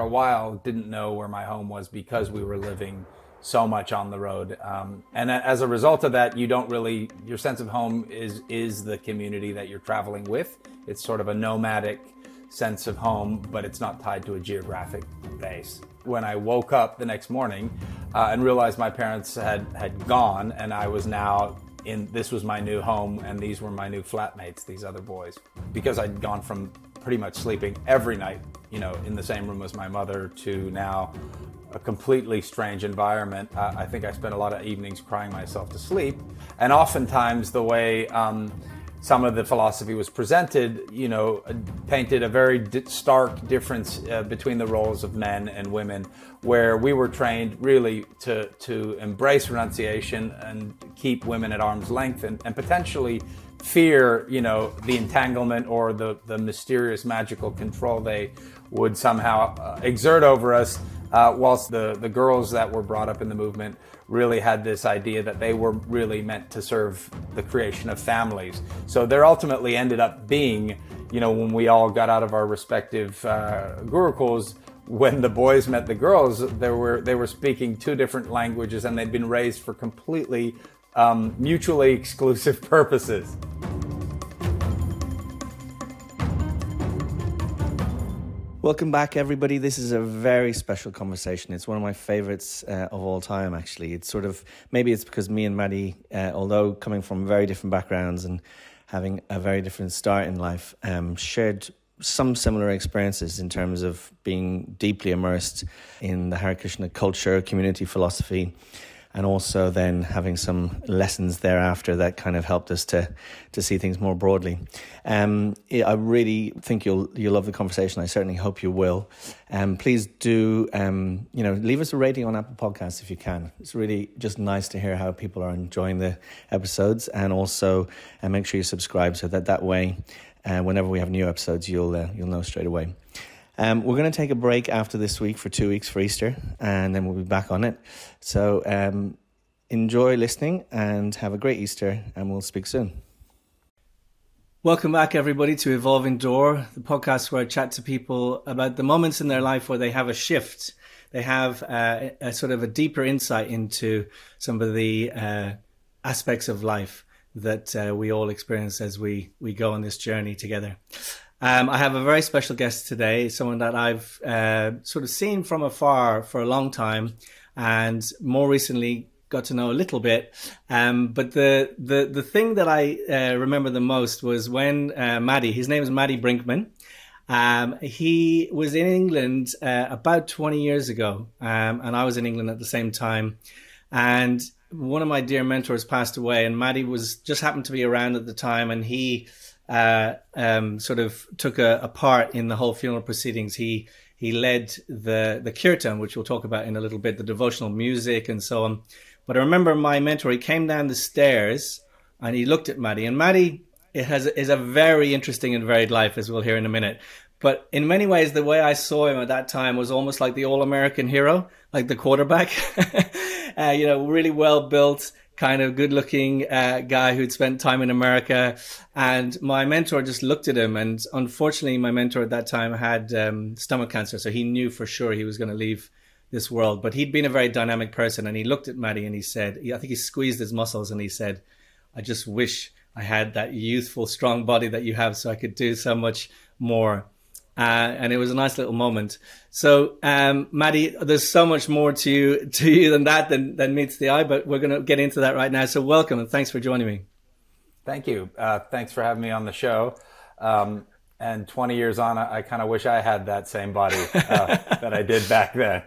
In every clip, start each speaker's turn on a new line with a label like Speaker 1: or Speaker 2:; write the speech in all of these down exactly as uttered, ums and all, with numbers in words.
Speaker 1: a while didn't know where my home was because we were living so much on the road. Um, and as a result of that, you don't really, your sense of home is, is the community that you're traveling with. It's sort of a nomadic sense of home, but it's not tied to a geographic base. When I woke up the next morning uh, and realized my parents had, had gone and I was now in, this was my new home and these were my new flatmates, these other boys. Because I'd gone from pretty much sleeping every night, you know, in the same room as my mother to now a completely strange environment. Uh, I think I spent a lot of evenings crying myself to sleep. And oftentimes the way um, some of the philosophy was presented, you know, painted a very di- stark difference uh, between the roles of men and women, where we were trained really to, to embrace renunciation and keep women at arm's length and, and potentially fear, you know, the entanglement or the, the mysterious magical control they would somehow uh, exert over us. Uh, whilst the, the girls that were brought up in the movement really had this idea that they were really meant to serve the creation of families. So there ultimately ended up being, you know, when we all got out of our respective uh, gurukuls, when the boys met the girls, there were they were speaking two different languages and they'd been raised for completely um, mutually exclusive purposes.
Speaker 2: Welcome back, everybody. This is a very special conversation. It's one of my favorites uh, of all time, actually. It's sort of, maybe it's because me and Maddie, uh, although coming from very different backgrounds and having a very different start in life, um, shared some similar experiences in terms of being deeply immersed in the Hare Krishna culture, community philosophy, and also then having some lessons thereafter that kind of helped us to to see things more broadly. Um, I really think you'll you'll love the conversation. I certainly hope you will. Um, please do um, you know leave us a rating on Apple Podcasts if you can. It's really just nice to hear how people are enjoying the episodes, and also uh, make sure you subscribe so that that way, uh, whenever we have new episodes, you'll uh, you'll know straight away. Um, we're going to take a break after this week for two weeks for Easter, and then we'll be back on it. So um, enjoy listening and have a great Easter, and we'll speak soon. Welcome back, everybody, to Evolving Door, the podcast where I chat to people about the moments in their life where they have a shift. They have uh, a sort of a deeper insight into some of the uh, aspects of life that uh, we all experience as we, we go on this journey together. Um, I have a very special guest today, someone that I've uh, sort of seen from afar for a long time and more recently got to know a little bit. Um, but the, the, the thing that I uh, remember the most was when uh, Maddie, his name is Maddie Brinkman, um, he was in England uh, about twenty years ago, um, and I was in England at the same time. And one of my dear mentors passed away, and Maddie was just happened to be around at the time, and he Uh, um, sort of took a, a part in the whole funeral proceedings. He he led the the kirtan, which we'll talk about in a little bit, the devotional music and so on. But I remember my mentor, he came down the stairs and he looked at Maddie. And Maddie it has is a very interesting and varied life, as we'll hear in a minute. But in many ways, the way I saw him at that time was almost like the all-American hero, like the quarterback, uh, you know, really well-built, kind of good-looking uh, guy who'd spent time in America. And my mentor just looked at him. And unfortunately, my mentor at that time had um, stomach cancer. So he knew for sure he was going to leave this world. But he'd been a very dynamic person. And he looked at Maddie and he said, I think he squeezed his muscles and he said, I just wish I had that youthful, strong body that you have so I could do so much more. Uh, and it was a nice little moment. So, um, Maddie, there's so much more to you, to you than that, than, than meets the eye, but we're going to get into that right now. So welcome and thanks for joining me.
Speaker 1: Thank you. Uh, thanks for having me on the show. Um, and twenty years on, I, I kind of wish I had that same body uh, that I did back then.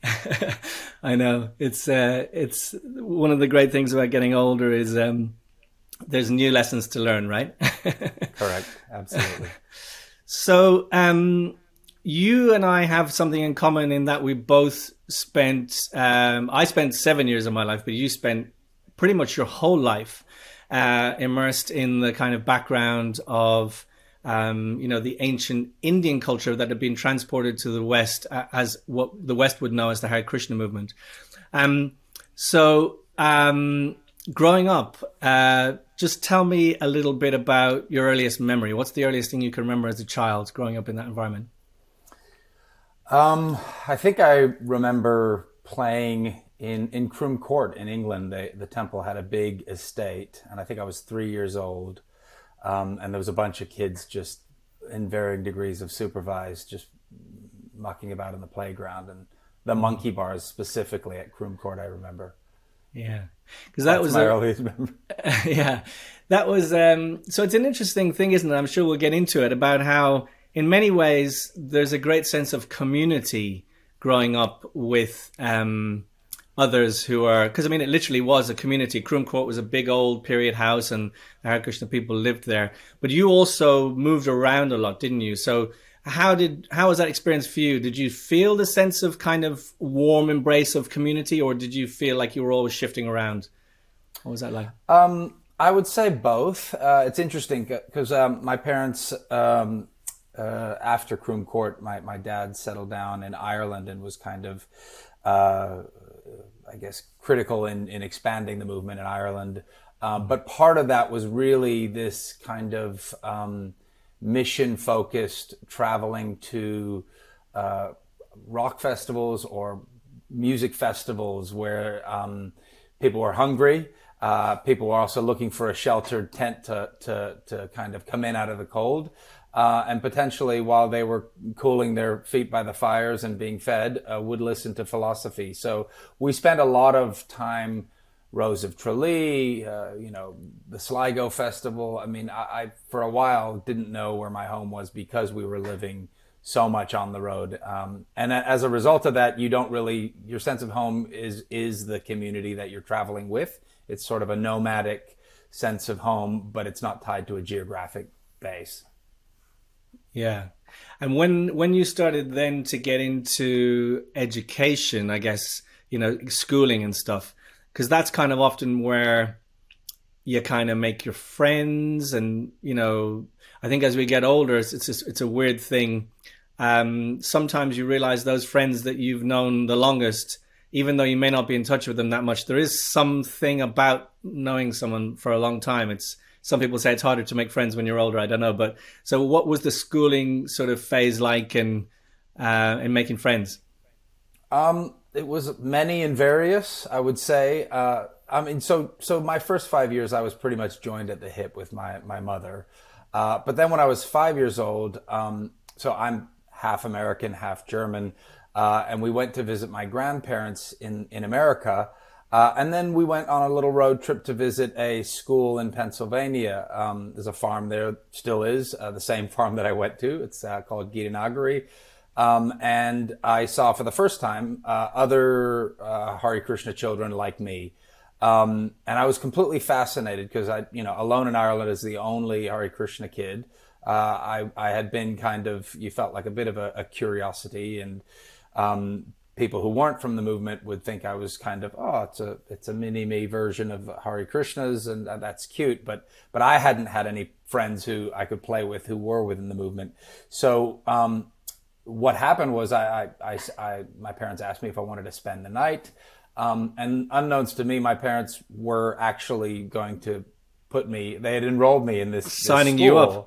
Speaker 2: I know. It's, uh, it's one of the great things about getting older is, um, there's new lessons to learn, right?
Speaker 1: Correct. Absolutely.
Speaker 2: So um, you and I have something in common in that we both spent, um, I spent seven years of my life, but you spent pretty much your whole life uh, immersed in the kind of background of, um, you know, the ancient Indian culture that had been transported to the West uh, as what the West would know as the Hare Krishna movement. Um, so um, growing up, uh, just tell me a little bit about your earliest memory. What's the earliest thing you can remember as a child growing up in that environment?
Speaker 1: Um, I think I remember playing in, in Croom Court in England. They, the temple had a big estate, and I think I was three years old. Um, and there was a bunch of kids just in varying degrees of supervised, just mucking about in the playground. And the monkey bars specifically at Croom Court, I remember.
Speaker 2: Yeah, because that
Speaker 1: That's
Speaker 2: was
Speaker 1: my
Speaker 2: a,
Speaker 1: earliest memory.
Speaker 2: yeah, that was um, so it's an interesting thing, isn't it? I'm sure we'll get into it about how, in many ways, there's a great sense of community growing up with um, others who are, because I mean, it literally was a community. Croom Court was a big old period house, and the Hare Krishna people lived there. But you also moved around a lot, didn't you? So how did how was that experience for you? Did you feel the sense of kind of warm embrace of community, or did you feel like you were always shifting around? What was that like?
Speaker 1: Um, I would say both. Uh, it's interesting because um, my parents, um, uh, after Croom Court, my, my dad settled down in Ireland and was kind of, uh, I guess, critical in, in expanding the movement in Ireland. Um, but part of that was really this kind of um, mission-focused traveling to uh, rock festivals or music festivals where um, people were hungry. Uh, people were also looking for a sheltered tent to, to, to kind of come in out of the cold. Uh, and potentially, while they were cooling their feet by the fires and being fed, uh, would listen to philosophy. So we spent a lot of time, Rose of Tralee, uh, you know, the Sligo Festival. I mean, I, I, for a while, didn't know where my home was because we were living so much on the road. Um, and as a result of that, you don't really, your sense of home is, is the community that you're traveling with. It's sort of a nomadic sense of home, but it's not tied to a geographic base.
Speaker 2: Yeah. And when when you started then to get into education, I guess, you know, schooling and stuff, because that's kind of often where you kind of make your friends. And, you know, I think as we get older, it's it's, just, it's a weird thing. Um, sometimes you realize those friends that you've known the longest, even though you may not be in touch with them that much, there is something about knowing someone for a long time. It's Some people say it's harder to make friends when you're older. I don't know. But so what was the schooling sort of phase like in, uh, in making friends?
Speaker 1: Um, it was many and various, I would say. Uh, I mean, so so my first five years, I was pretty much joined at the hip with my, my mother. Uh, but then when I was five years old, um, so I'm half American, half German, uh, and we went to visit my grandparents in, in America. Uh, and then we went on a little road trip to visit a school in Pennsylvania. Um, there's a farm there, still is, uh, the same farm that I went to. It's uh, called Gitanagari. Um, and I saw for the first time uh, other uh, Hare Krishna children like me. Um, and I was completely fascinated because I, you know, alone in Ireland as the only Hare Krishna kid. Uh, I, I had been kind of, you felt like a bit of a, a curiosity, and um, people who weren't from the movement would think I was kind of, oh, it's a it's a mini me version of Hare Krishnas, and that's cute. But but I hadn't had any friends who I could play with who were within the movement. So um, what happened was I, I, I, I my parents asked me if I wanted to spend the night, um, and unknowns to me, my parents were actually going to put me. They had enrolled me in this, this
Speaker 2: signing
Speaker 1: school.
Speaker 2: you up.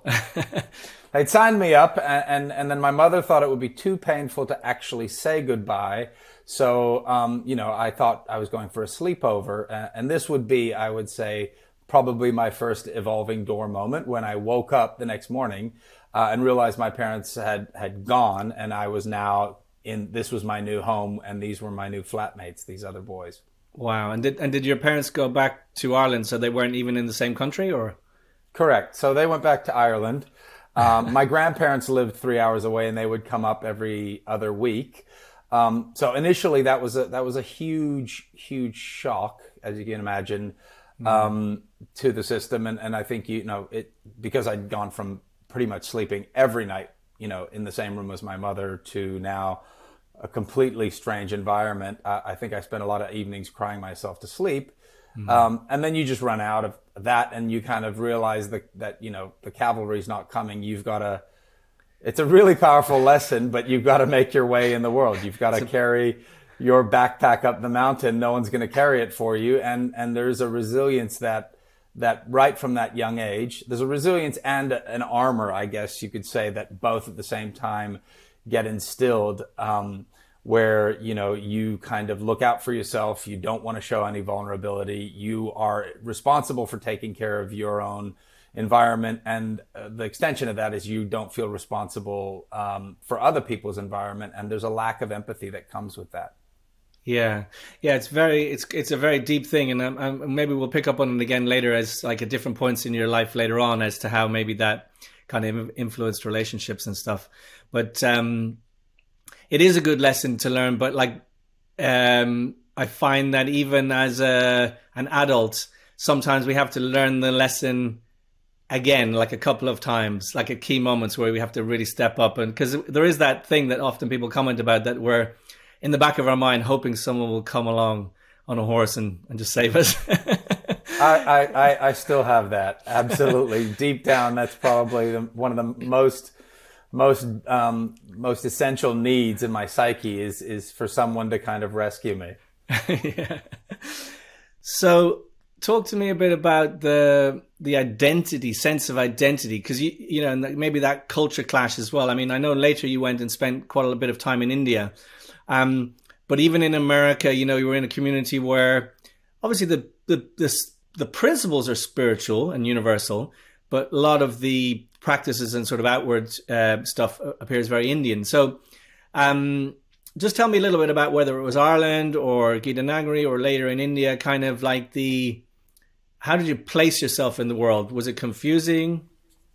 Speaker 1: They'd signed me up, and, and, and then my mother thought it would be too painful to actually say goodbye. So, um, you know, I thought I was going for a sleepover. And, and this would be, I would say, probably my first evolving door moment when I woke up the next morning uh, and realized my parents had, had gone, and I was now in, this was my new home, and these were my new flatmates, these other boys.
Speaker 2: Wow. And did, and did your parents go back to Ireland, so they weren't even in the same country, or?
Speaker 1: Correct. So they went back to Ireland. Um, my grandparents lived three hours away, and they would come up every other week. Um, so initially, that was a that was a huge, huge shock, as you can imagine, um, mm. to the system. And, and I think you know it because I'd gone from pretty much sleeping every night, you know, in the same room as my mother, to now a completely strange environment. I, I think I spent a lot of evenings crying myself to sleep. Mm. Um, and then you just run out of that, and you kind of realize that, that, you know, the cavalry's not coming. You've got to, it's a really powerful lesson, but you've got to make your way in the world. You've got to carry your backpack up the mountain. No one's going to carry it for you. And, and there's a resilience that, that right from that young age, there's a resilience and an armor, I guess you could say, that both at the same time get instilled, um, where, you know, you kind of look out for yourself. You don't want to show any vulnerability. You are responsible for taking care of your own environment. And uh, the extension of that is you don't feel responsible um, for other people's environment. And there's a lack of empathy that comes with that.
Speaker 2: Yeah, yeah, it's very, it's it's a very deep thing, and um, um, maybe we'll pick up on it again later as like at different points in your life later on as to how maybe that kind of influenced relationships and stuff. But um, it is a good lesson to learn. But like, um, I find that even as a an adult, sometimes we have to learn the lesson again, like a couple of times, like at key moments where we have to really step up, and because there is that thing that often people comment about that we're in the back of our mind, hoping someone will come along on a horse and, and just save us.
Speaker 1: I, I, I still have that. Absolutely. Deep down, that's probably the, one of the most most um, most essential needs in my psyche is is for someone to kind of rescue me.
Speaker 2: Yeah. So talk to me a bit about the the identity, sense of identity, because you you know maybe that culture clash as well. I mean, I know later you went and spent quite a bit of time in India. Um, but even in America, you know, you were in a community where obviously the, the, the, the principles are spiritual and universal, but a lot of the practices and sort of outward uh, stuff appears very Indian. So um, just tell me a little bit about whether it was Ireland or Gitanagari or later in India, kind of like the, how did you place yourself in the world? Was it confusing?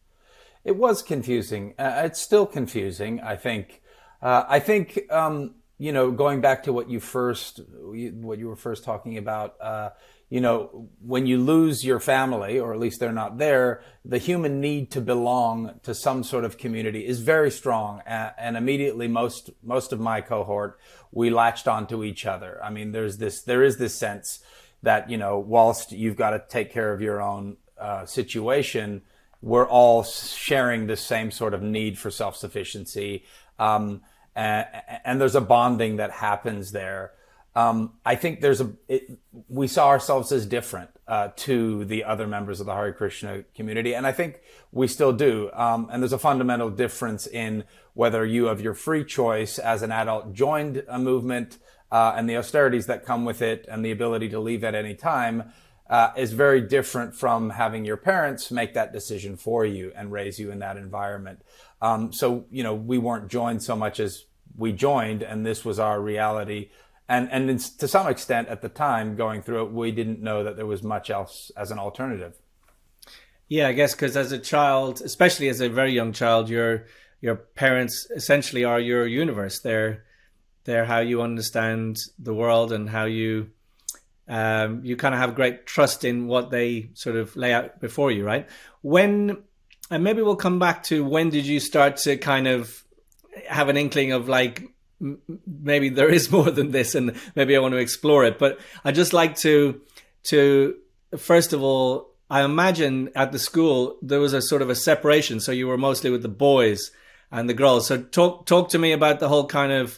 Speaker 1: It was confusing. Uh, it's still confusing, I think. Uh, I think... Um, You know, going back to what you first, what you were first talking about, uh, you know, when you lose your family, or at least they're not there, the human need to belong to some sort of community is very strong. And, and immediately, most most of my cohort, we latched onto each other. I mean, there's this, there is this sense that, you know, whilst you've got to take care of your own uh, situation, we're all sharing the same sort of need for self-sufficiency. Um, And, and there's a bonding that happens there. Um, I think there's a, it, we saw ourselves as different uh, to the other members of the Hare Krishna community. And I think we still do. Um, and there's a fundamental difference in whether you have your free choice as an adult joined a movement uh, and the austerities that come with it and the ability to leave at any time uh, is very different from having your parents make that decision for you and raise you in that environment. Um, so, you know, we weren't joined so much as we joined, and this was our reality. And, and in, to some extent at the time going through it, we didn't know that there was much else as an alternative.
Speaker 2: Yeah, I guess because as a child, especially as a very young child, your your parents essentially are your universe. They're, they're how you understand the world and how you, um, you kind of have great trust in what they sort of lay out before you, right? When... And maybe we'll come back to when did you start to kind of have an inkling of like, m- maybe there is more than this and maybe I want to explore it. But I just like to, to first of all, I imagine at the school, there was a sort of a separation. So you were mostly with the boys and the girls. So talk, talk to me about the whole kind of,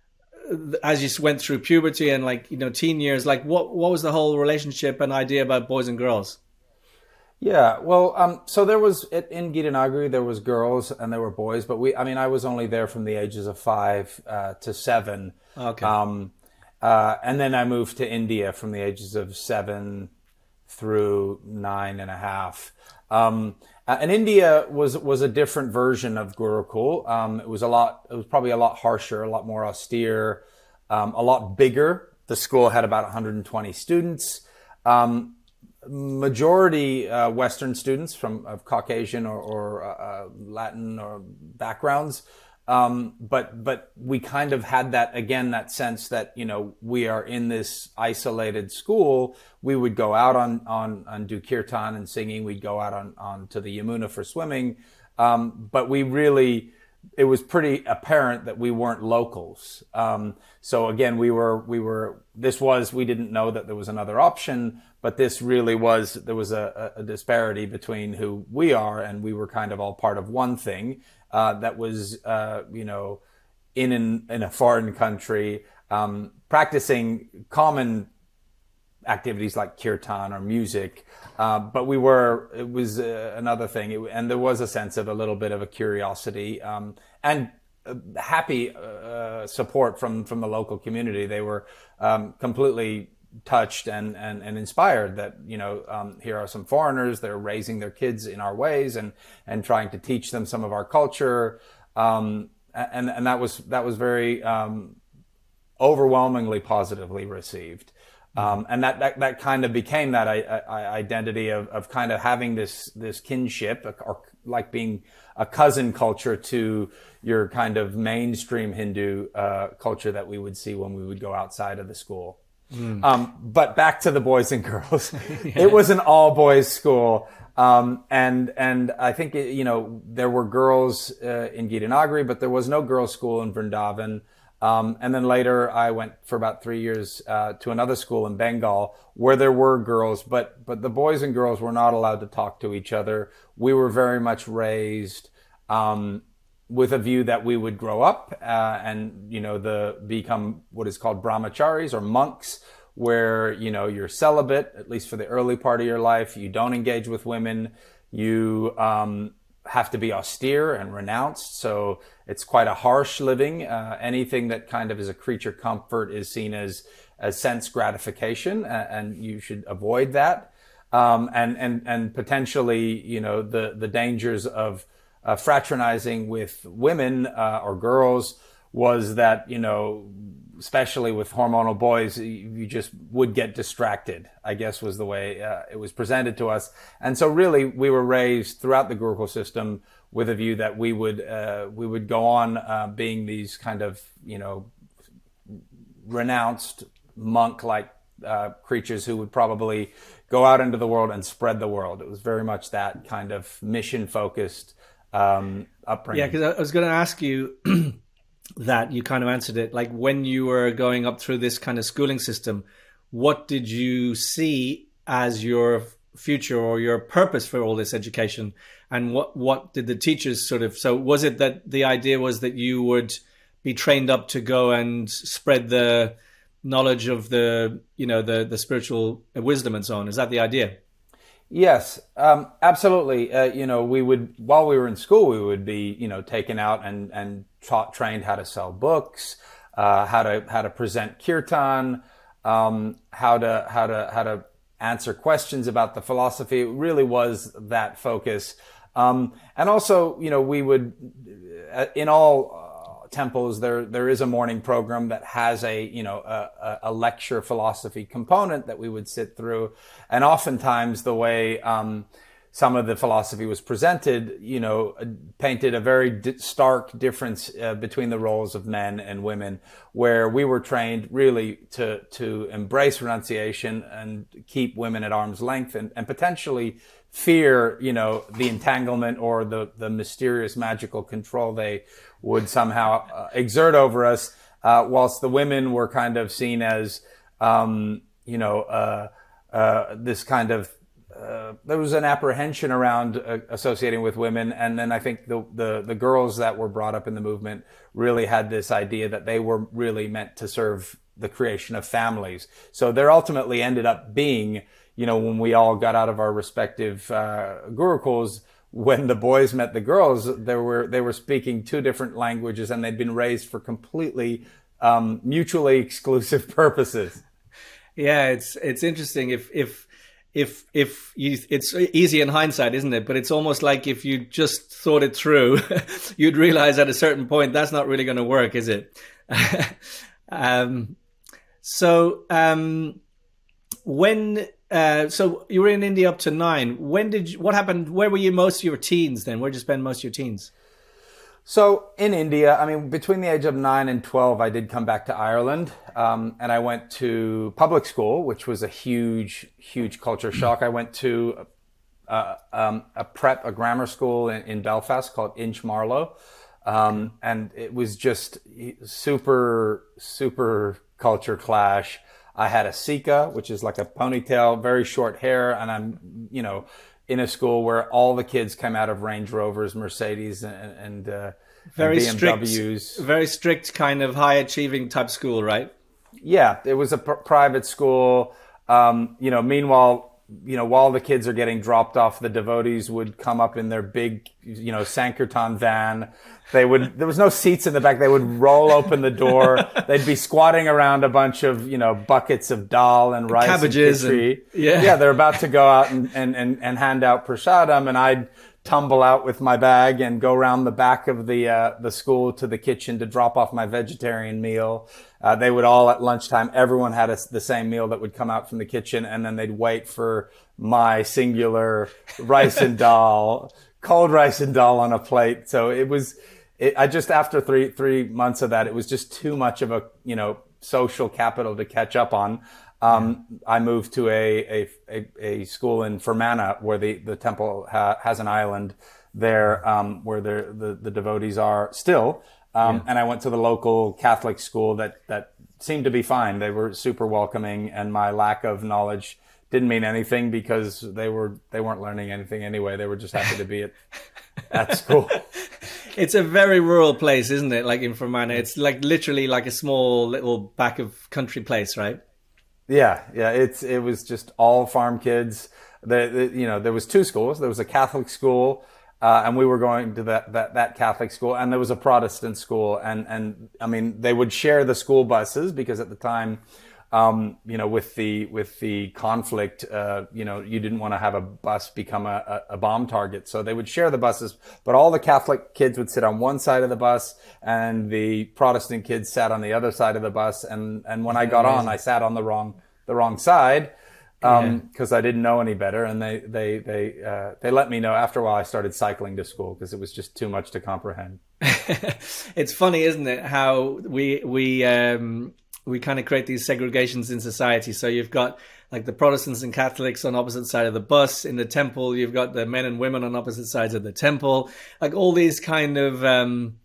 Speaker 2: as you went through puberty and like, you know, teen years, like what, what was the whole relationship and idea about boys and girls?
Speaker 1: Yeah, well, um, so there was, in Gitanagari, there was girls and there were boys, but we, I mean, I was only there from the ages of five uh, to seven.
Speaker 2: Okay.
Speaker 1: Um, uh, and then I moved to India from the ages of seven through nine and a half. Um, and India was, was a different version of Gurukul. Um, it was a lot, it was probably a lot harsher, a lot more austere, um, a lot bigger. The school had about one hundred twenty students. Um, majority uh, Western students from of Caucasian or, or uh, Latin or backgrounds, um, but but we kind of had that again that sense that you know we are in this isolated school. We would go out on on, on do kirtan and singing. We'd go out on on to the Yamuna for swimming, um, but we really. It was pretty apparent that we weren't locals. Um, so again, we were, we were, this was, we didn't know that there was another option, but this really was, there was a, a disparity between who we are and we were kind of all part of one thing, uh, that was, uh, you know, in, an, in a foreign country, um, practicing common activities like kirtan or music. Uh, but we were, it was uh, another thing. It, and there was a sense of a little bit of a curiosity, um, and happy uh, support from from the local community. They were um, completely touched and, and, and inspired that, you know, um, here are some foreigners, they're raising their kids in our ways and, and trying to teach them some of our culture. Um, and, and that was, that was very, um, overwhelmingly positively received. Um, and that, that, that kind of became that I, I, identity of, of kind of having this, this kinship, or like being a cousin culture to your kind of mainstream Hindu, uh, culture that we would see when we would go outside of the school. Mm. Um, but back to the boys and girls. Yeah. It was an all boys school. Um, and, and I think, it, you know, there were girls, uh, in Gitanagari, but there was no girls' school in Vrindavan. Um, and then later I went for about three years, uh, to another school in Bengal where there were girls, but, but the boys and girls were not allowed to talk to each other. We were very much raised, um, with a view that we would grow up, uh, and, you know, the, become what is called brahmacharis or monks, where, you know, you're celibate, at least for the early part of your life. You don't engage with women. You, um, have to be austere and renounced. So it's quite a harsh living. Uh, anything that kind of is a creature comfort is seen as, as sense gratification, and, and you should avoid that. Um, and, and, and potentially, you know, the, the dangers of, Uh, fraternizing with women uh, or girls was that, you know, especially with hormonal boys, you, you just would get distracted, I guess was the way uh, it was presented to us. And so really we were raised throughout the Gurukul system with a view that we would uh, we would go on uh, being these kind of, you know, renounced monk-like uh, creatures who would probably go out into the world and spread the world. It was very much that kind of mission-focused um upbringing.
Speaker 2: Yeah, because I was going to ask you that. You kind of answered it. Like, when you were going up through this kind of schooling system, what did you see as your future or your purpose for all this education? And what what did the teachers sort of, so was it that the idea was that you would be trained up to go and spread the knowledge of the, you know, the the spiritual wisdom and so on? Is that the idea?
Speaker 1: Yes, um, absolutely. Uh, you know, we would, while we were in school, we would be, you know, taken out and, and taught, trained how to sell books, uh, how to, how to present kirtan, um, how to, how to, how to answer questions about the philosophy. It really was that focus. Um, and also, you know, we would, uh, in all, temples, there there is a morning program that has a, you know, a, a lecture philosophy component that we would sit through, and oftentimes the way um, some of the philosophy was presented, you know, painted a very di- stark difference uh, between the roles of men and women, where we were trained really to to embrace renunciation and keep women at arm's length, and, and potentially fear, you know, the entanglement or the the mysterious magical control they would somehow uh, exert over us, uh, whilst the women were kind of seen as, um, you know, uh, uh, this kind of, uh, there was an apprehension around uh, associating with women. And then I think the, the, the girls that were brought up in the movement really had this idea that they were really meant to serve the creation of families. So there ultimately ended up being, you know, when we all got out of our respective uh, gurukuls, when the boys met the girls, there were they were speaking two different languages, and they'd been raised for completely um, mutually exclusive purposes.
Speaker 2: Yeah, it's it's interesting. If if if if you, it's easy in hindsight, isn't it? But it's almost like if you just thought it through, you'd realize at a certain point that's not really going to work, is it? um, so um, when. Uh, so you were in India up to nine. When did you, what happened? Where were you most of your teens then? Where did you spend most of your teens?
Speaker 1: So in India, I mean, between the age of nine and twelve, I did come back to Ireland, um, and I went to public school, which was a huge, huge culture shock. I went to uh, um, a prep, a grammar school in, in Belfast called Inchmarlow, um, and it was just super, super culture clash. I had a sika, which is like a ponytail, very short hair, and I'm, you know, in a school where all the kids come out of Range Rovers, Mercedes, and, and, uh,
Speaker 2: very
Speaker 1: and B M Ws.
Speaker 2: Strict, very strict kind of high achieving type school, right?
Speaker 1: Yeah, it was a pr- private school. Um, you know, meanwhile, you know, while the kids are getting dropped off, the devotees would come up in their big, you know, Sankirtan van. They would, there was no seats in the back. They would roll open the door. They'd be squatting around a bunch of, you know, buckets of dal and rice
Speaker 2: cabbages
Speaker 1: and khichdi.
Speaker 2: And, yeah.
Speaker 1: Yeah. They're about to go out and, and, and, and hand out prasadam, and I'd tumble out with my bag and go around the back of the, uh, the school to the kitchen to drop off my vegetarian meal. Uh, they would all at lunchtime, everyone had a, the same meal that would come out from the kitchen, and then they'd wait for my singular rice and dal, cold rice and dal on a plate. So it was, it, I just, after three, three months of that, it was just too much of a, you know, social capital to catch up on. Um, yeah. I moved to a, a, a, a school in Fermanagh where the, the temple ha, has an island there, um, where the, the, the devotees are still. Um, yeah. And I went to the local Catholic school that, that seemed to be fine. They were super welcoming, and my lack of knowledge didn't mean anything because they were, they weren't learning anything anyway. They were just happy to be at, at school.
Speaker 2: It's a very rural place, isn't it? Like in Fermanagh, it's like literally like a small little back of country place, right?
Speaker 1: Yeah. Yeah. It's, it was just all farm kids. The, the you know, there was two schools. There was a Catholic school, Uh, and we were going to that, that, that Catholic school, and there was a Protestant school. And, and I mean, they would share the school buses because at the time, um, you know, with the, with the conflict, uh, you know, you didn't want to have a bus become a, a bomb target. So they would share the buses, but all the Catholic kids would sit on one side of the bus and the Protestant kids sat on the other side of the bus. And, and when I got on, I sat on the wrong, the wrong side. Um, cause I didn't know any better, and they, they, they, uh, they let me know. After a while I started cycling to school because it was just too much to comprehend.
Speaker 2: It's funny, isn't it? How we, we, um, we kind of create these segregations in society. So you've got like the Protestants and Catholics on opposite side of the bus. In the temple, you've got the men and women on opposite sides of the temple, like all these kind of, um,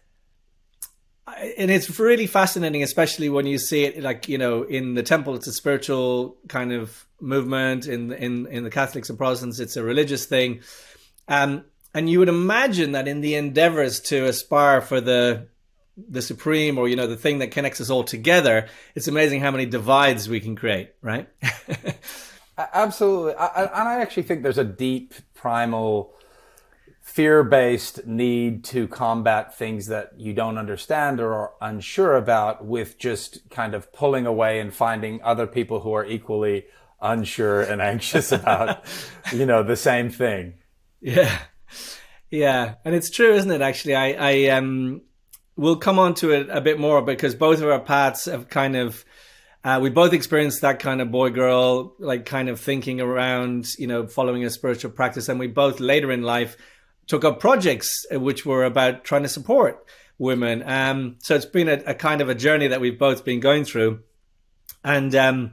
Speaker 2: and it's really fascinating, especially when you see it, like, you know, in the temple, it's a spiritual kind of movement. In in in the Catholics and Protestants, it's a religious thing. Um, and you would imagine that in the endeavors to aspire for the the supreme, or, you know, the thing that connects us all together, it's amazing how many divides we can create, right?
Speaker 1: Absolutely. I, I, and I actually think there's a deep primal fear-based need to combat things that you don't understand or are unsure about with just kind of pulling away and finding other people who are equally unsure and anxious about, you know, the same thing.
Speaker 2: Yeah. Yeah. And it's true, isn't it? Actually, I, I, um, we'll come on to it a bit more because both of our paths have kind of, uh, we both experienced that kind of boy girl, like kind of thinking around, you know, following a spiritual practice. And we both later in life took up projects which were about trying to support women. Um, so it's been a, a kind of a journey that we've both been going through. And um,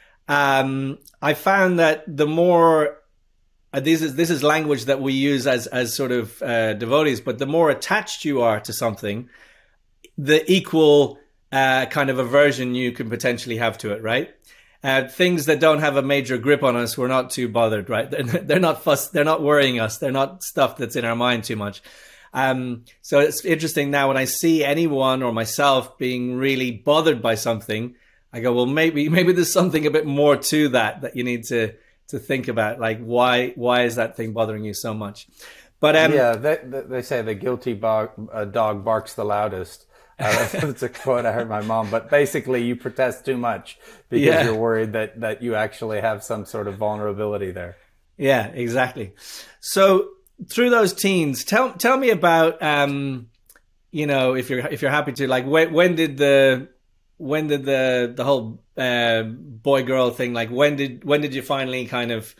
Speaker 2: um, I found that the more, uh, this is this is language that we use as, as sort of uh, devotees, but the more attached you are to something, the equal uh, kind of aversion you can potentially have to it, right? Uh, things that don't have a major grip on us, we're not too bothered, right? They're, they're not fuss. They're not worrying us. They're not stuff that's in our mind too much. Um, so it's interesting now when I see anyone or myself being really bothered by something, I go, well, maybe, maybe there's something a bit more to that that you need to, to think about. Like, why, why is that thing bothering you so much? But, um,
Speaker 1: yeah, they, they say the guilty bar- uh, dog barks the loudest. Uh, that's a quote I heard my mom, but basically you protest too much because yeah. you're worried that, that you actually have some sort of vulnerability there.
Speaker 2: Yeah, exactly. So through those teens, tell, tell me about, um, you know, if you're, if you're happy to, like, when, when did the, when did the, the whole, uh, boy girl thing, like, when did, when did you finally kind of,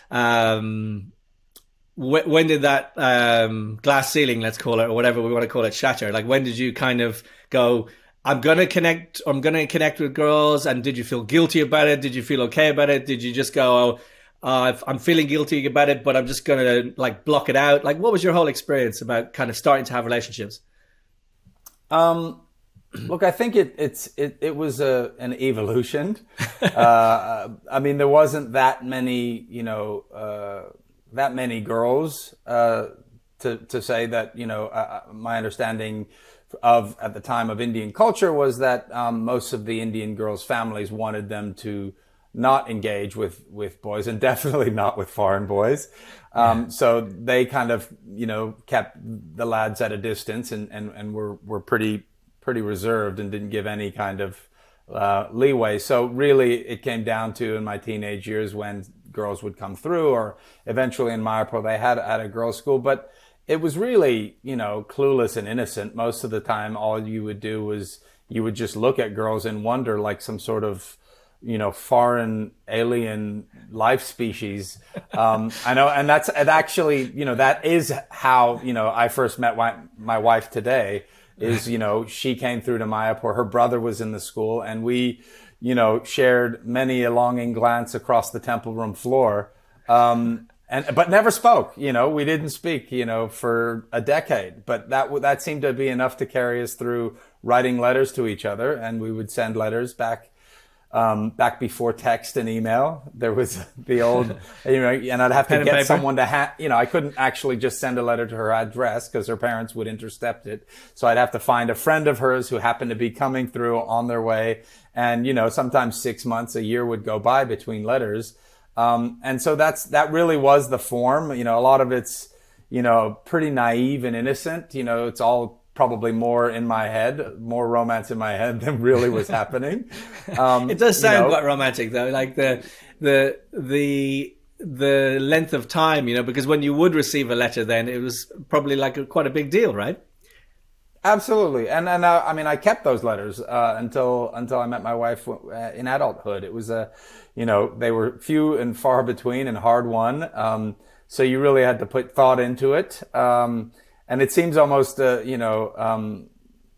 Speaker 2: um, when did that um, glass ceiling, let's call it, or whatever we want to call it, shatter? Like, when did you kind of go, I'm going to connect, I'm going to connect with girls? And did you feel guilty about it? Did you feel okay about it? Did you just go, oh, uh, I'm feeling guilty about it, but I'm just going to like block it out? Like, what was your whole experience about kind of starting to have relationships?
Speaker 1: Um, look, I think it, it's, it, it was a, an evolution. uh, I mean, there wasn't that many, you know, uh, that many girls, uh, to, to say that, you know, uh, my understanding of, at the time of Indian culture was that, um, most of the Indian girls' families wanted them to, not engage with, with boys, and definitely not with foreign boys. Um, yeah. So they kind of, you know, kept the lads at a distance, and, and, and were, were pretty, pretty reserved and didn't give any kind of, uh, leeway. So really it came down to, in my teenage years, when girls would come through, or eventually in Mayapur, they had, had a girls' school, but it was really, you know, clueless and innocent. Most of the time, all you would do was you would just look at girls and wonder, like some sort of, you know, foreign alien life species. Um, I know, and that's and actually, you know, that is how, you know, I first met my, my wife today. Is, you know, she came through to Mayapur. Her brother was in the school, and we, you know, shared many a longing glance across the temple room floor. Um, And, but never spoke, you know, we didn't speak, you know, for a decade, but that, that seemed to be enough to carry us through writing letters to each other. And we would send letters back, um, back before text and email. There was the old, you know, and I'd have to get someone to ha- you know, I couldn't actually just send a letter to her address because her parents would intercept it. So I'd have to find a friend of hers who happened to be coming through on their way. And, you know, sometimes six months, a year would go by between letters. Um, and so that's, that really was the form. You know, a lot of it's, you know, pretty naive and innocent. You know, it's all probably more in my head, more romance in my head than really was happening. Um,
Speaker 2: it does sound
Speaker 1: you know,
Speaker 2: quite romantic though, like the, the, the, the length of time, you know, because when you would receive a letter, then it was probably like a, quite a big deal, right?
Speaker 1: Absolutely. And, and, uh, I mean, I kept those letters, uh, until, until I met my wife uh, in adulthood. It was a, you know, they were few and far between and hard won. Um, so you really had to put thought into it. Um, and it seems almost, uh, you know, um,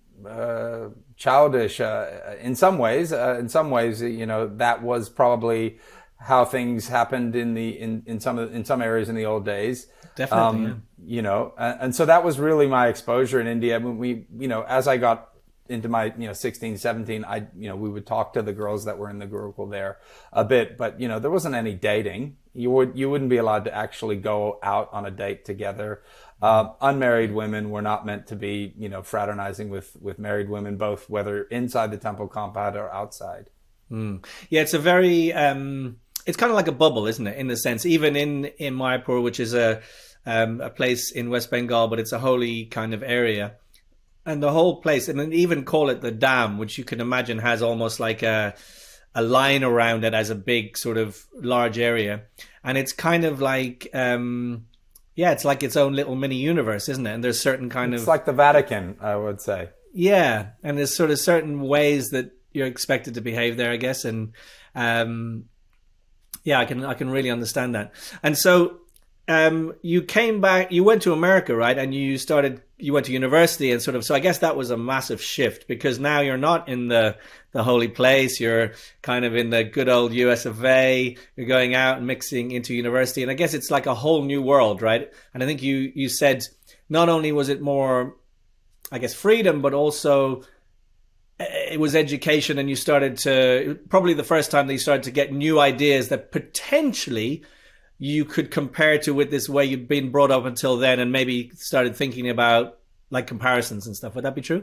Speaker 1: uh, childish, uh, in some ways, uh, in some ways, you know, that was probably how things happened in the, in, in some, in some areas in the old days.
Speaker 2: Definitely.
Speaker 1: Um,
Speaker 2: yeah.
Speaker 1: You know, and, and so that was really my exposure in India. When we, you know, as I got into my, you know, sixteen, seventeen, I, you know, we would talk to the girls that were in the Gurukul there a bit, but, you know, there wasn't any dating. You would, you wouldn't be allowed to actually go out on a date together. Uh, unmarried women were not meant to be, you know, fraternizing with, with married women, both whether inside the temple compound or outside.
Speaker 2: Mm. Yeah, it's a very, um, it's kind of like a bubble, isn't it? In the sense, even in, in Mayapur, which is a, um, a place in West Bengal, but it's a holy kind of area. And the whole place, and then even call it the dam, which you can imagine has almost like a a line around it as a big sort of large area. And it's kind of like, um, yeah, it's like its own little mini universe, isn't it? And there's certain kind
Speaker 1: it's
Speaker 2: of...
Speaker 1: It's like the Vatican, I would say.
Speaker 2: Yeah, and there's sort of certain ways that you're expected to behave there, I guess. And um, yeah, I can I can really understand that. And so um, you came back, you went to America, right? And you started... you went to university and sort of, so I guess that was a massive shift because now you're not in the, the holy place. You're kind of in the good old U S of A. You're going out and mixing into university. And I guess it's like a whole new world, right? And I think you, you said not only was it more, I guess, freedom, but also it was education. And you started to, probably the first time that you started to get new ideas that potentially you could compare to with this way you'd been brought up until then, and maybe started thinking about like comparisons and stuff. Would that be true?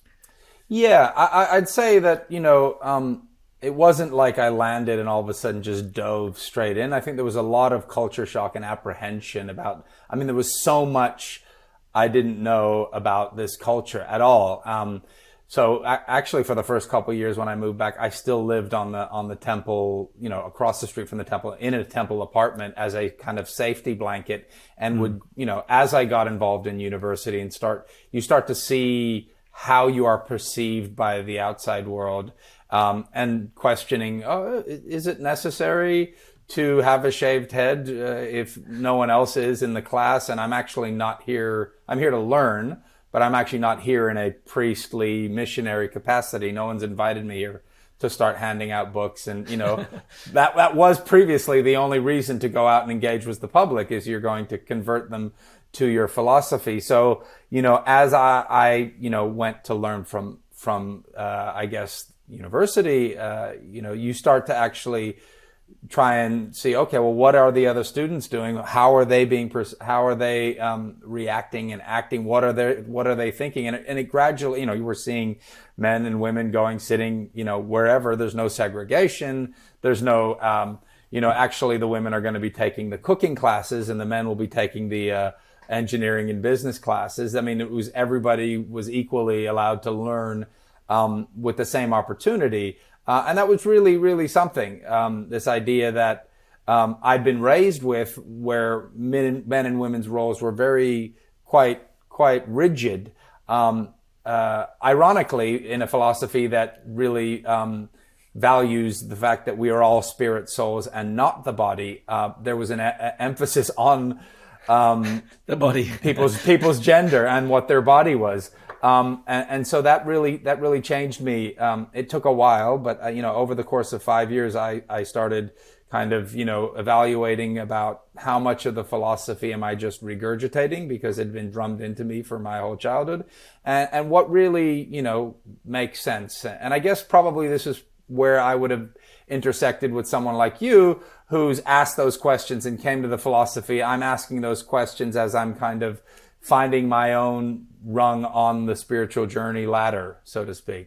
Speaker 1: Yeah, I, I'd say that, you know, um, it wasn't like I landed and all of a sudden just dove straight in. I think there was a lot of culture shock and apprehension about, I mean, there was so much I didn't know about this culture at all. Um, So actually, for the first couple of years when I moved back, I still lived on the on the temple, you know, across the street from the temple, in a temple apartment as a kind of safety blanket, and mm. would, you know, as I got involved in university and start, you start to see how you are perceived by the outside world, um, and questioning, oh, is it necessary to have a shaved head uh, if no one else is in the class, and I'm actually not here. I'm here to learn. But I'm actually not here in a priestly missionary capacity. No one's invited me here to start handing out books. And, you know, that, that was previously the only reason to go out and engage with the public, is you're going to convert them to your philosophy. So, you know, as I, I you know, went to learn from, from, uh, I guess, university, uh, you know, you start to actually try and see, okay, well, what are the other students doing? How are they being, pers- how are they um, reacting and acting? What are they, what are they thinking? And it, and it gradually, you know, you were seeing men and women going, sitting, you know, wherever. There's no segregation. There's no, um, you know, actually the women are going to be taking the cooking classes and the men will be taking the uh, engineering and business classes. I mean, it was, everybody was equally allowed to learn um, with the same opportunity. Uh, and that was really, really something. Um, this idea that um, I'd been raised with, where men, men and women's roles were very quite quite rigid. Um, uh, ironically, in a philosophy that really um, values the fact that we are all spirit, souls, and not the body. Uh, there was an a- emphasis on um,
Speaker 2: the body,
Speaker 1: people's people's gender and what their body was. Um, and, and so that really, that really changed me. Um, it took a while, but, uh, you know, over the course of five years, I, I started kind of, you know, evaluating about how much of the philosophy am I just regurgitating because it had been drummed into me for my whole childhood, and, and what really, you know, makes sense. And I guess probably this is where I would have intersected with someone like you, who's asked those questions and came to the philosophy. I'm asking those questions as I'm kind of finding my own rung on the spiritual journey ladder, so to speak.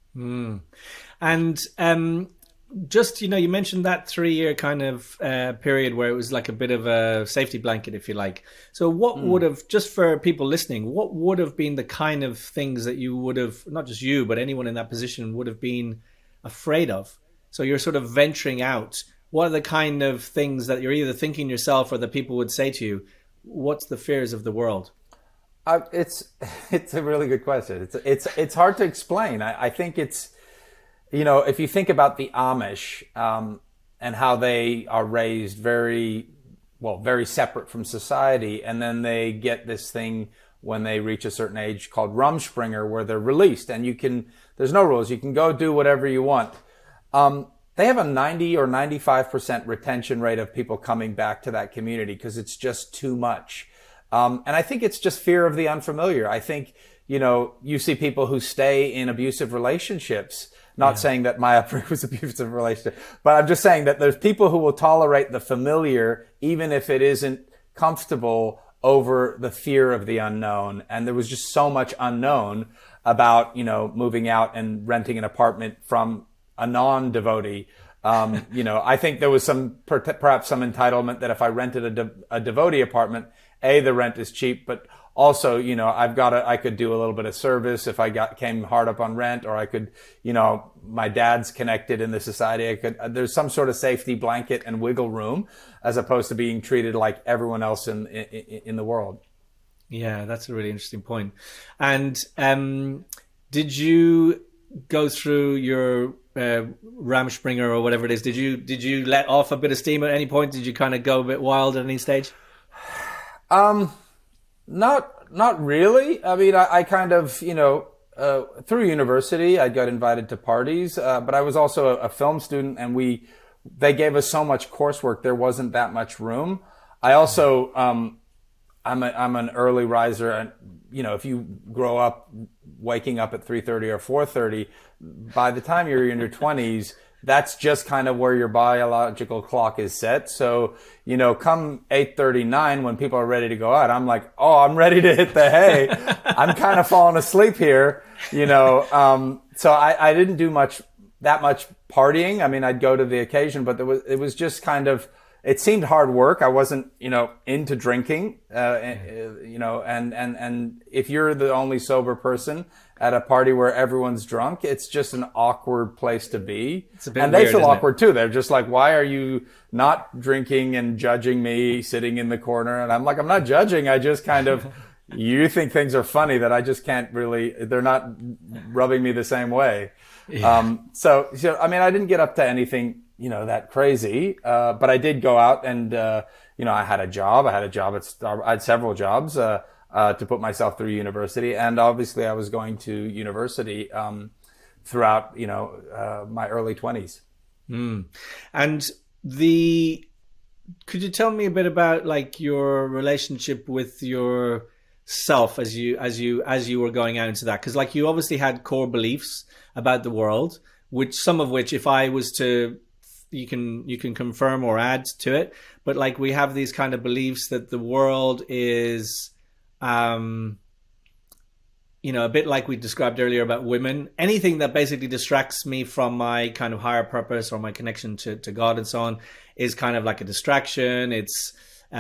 Speaker 2: Mm. And um, just, you know, you mentioned that three-year kind of uh, period where it was like a bit of a safety blanket, if you like. So what mm. would have, just for people listening, what would have been the kind of things that you would have, not just you, but anyone in that position would have been afraid of? So you're sort of venturing out. What are the kind of things that you're either thinking yourself or that people would say to you? What's the fears of the world?
Speaker 1: Uh, it's it's a really good question. It's it's it's hard to explain. I, I think it's, you know, if you think about the Amish um, and how they are raised very, well, very separate from society, and then they get this thing when they reach a certain age called Rumspringa, where they're released, and you can, there's no rules. You can go do whatever you want. Um, they have a ninety or ninety-five percent retention rate of people coming back to that community because it's just too much. Um, and I think it's just fear of the unfamiliar. I think, you know, you see people who stay in abusive relationships, not yeah. saying that my upbringing was abusive relationship, but I'm just saying that there's people who will tolerate the familiar, even if it isn't comfortable, over the fear of the unknown. And there was just so much unknown about, you know, moving out and renting an apartment from a non-devotee. Um, you know, I think there was some, perhaps some entitlement that if I rented a, de- a devotee apartment, A, the rent is cheap, but also, you know, I've got to, I could do a little bit of service if I got, came hard up on rent, or I could, you know, my dad's connected in the society. I could, there's some sort of safety blanket and wiggle room as opposed to being treated like everyone else in, in, in the world.
Speaker 2: Yeah, that's a really interesting point. And, um, did you go through your, uh, Rumspringa or whatever it is? Did you, did you let off a bit of steam at any point? Did you kind of go a bit wild at any stage?
Speaker 1: Um, not, not really. I mean, I, I kind of, you know, uh, through university, I got invited to parties, uh, but I was also a, a film student, and we, they gave us so much coursework, there wasn't that much room. I also, um, I'm a, I'm an early riser, and, you know, if you grow up waking up at three thirty or four thirty, by the time you're in your twenties, that's just kind of where your biological clock is set. So, you know, come eight thirty-nine, when people are ready to go out, I'm like, oh, I'm ready to hit the hay. I'm kind of falling asleep here, you know. Um, so I, I didn't do much, that much partying. I mean, I'd go to the occasion, but there was, it was just kind of, it seemed hard work. I wasn't, you know, into drinking, uh, you know, and, and, and if you're the only sober person at a party where everyone's drunk, it's just an awkward place to be.
Speaker 2: It's a bit
Speaker 1: and they
Speaker 2: weird,
Speaker 1: feel
Speaker 2: isn't
Speaker 1: awkward
Speaker 2: it?
Speaker 1: too. They're just like, why are you not drinking and judging me sitting in the corner? And I'm like, I'm not judging. I just kind of, you think things are funny that I just can't really, they're not rubbing me the same way.
Speaker 2: Yeah.
Speaker 1: Um, so, so, I mean, I didn't get up to anything, you know, that crazy. Uh, but I did go out and, uh, you know, I had a job. I had a job at Star, I had several jobs, uh, uh, to put myself through university. And obviously I was going to university, um, throughout, you know, uh, my early twenties.
Speaker 2: Mm. And the, could you tell me a bit about like your relationship with yourself as you, as you, as you were going out into that? Cause like you obviously had core beliefs about the world, which some of which, if I was to you can you can confirm or add to it. But like we have these kind of beliefs that the world is, um, you know, a bit like we described earlier about women. Anything that basically distracts me from my kind of higher purpose or my connection to, to God and so on is kind of like a distraction. It's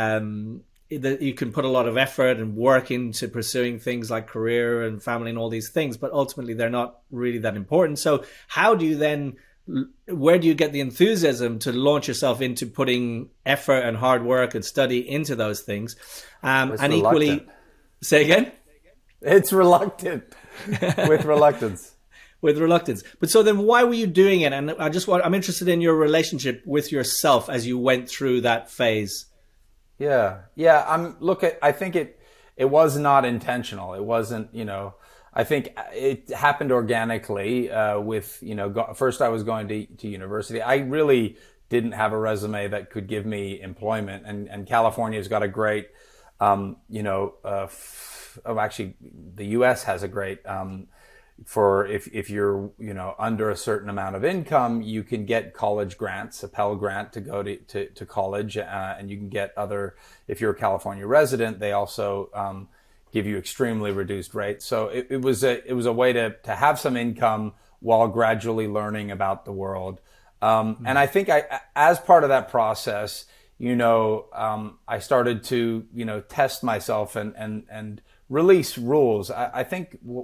Speaker 2: um, that you can put a lot of effort and work into pursuing things like career and family and all these things, but ultimately they're not really that important. So how do you then, where do you get the enthusiasm to launch yourself into putting effort and hard work and study into those things? Um, and
Speaker 1: reluctant.
Speaker 2: Equally, say again?
Speaker 1: It's reluctant, with reluctance.
Speaker 2: With reluctance. But so then why were you doing it? And I just want, I'm interested in your relationship with yourself as you went through that phase.
Speaker 1: Yeah. Yeah. I'm look at, I think it, it was not intentional. It wasn't, you know, I think it happened organically, uh, with, you know, go, first I was going to, to university. I really didn't have a resume that could give me employment, and, and California's got a great, um, you know, uh, Oh, actually, the U S has a great, um, for if, if you're, you know, under a certain amount of income, you can get college grants, a Pell Grant to go to, to, to college. Uh, and you can get other, if you're a California resident, they also, um, give you extremely reduced rates. So it, it was a, it was a way to, to have some income while gradually learning about the world. Um, mm-hmm. And I think I, as part of that process, you know, um, I started to, you know, test myself and, and, and, release rules. I, I think w-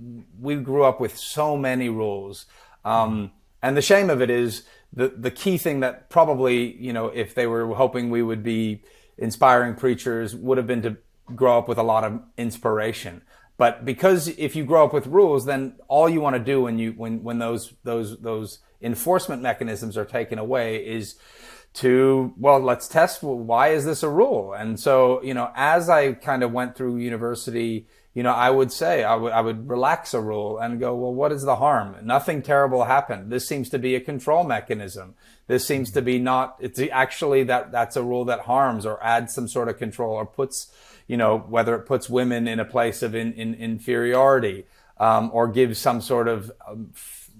Speaker 1: we grew up with so many rules. Um, and the shame of it is the, the key thing that probably, you know, if they were hoping we would be inspiring preachers, would have been to grow up with a lot of inspiration. But because if you grow up with rules, then all you want to do when you, when, when those, those, those enforcement mechanisms are taken away is to, well, let's test, well, why is this a rule? And so, you know, as I kind of went through university, you know, I would say, I would, I would relax a rule and go, well, what is the harm? Nothing terrible happened. This seems to be a control mechanism. This seems to be not, it's actually that, that's a rule that harms or adds some sort of control or puts, you know, whether it puts women in a place of in, in inferiority, um, or gives some sort of, um,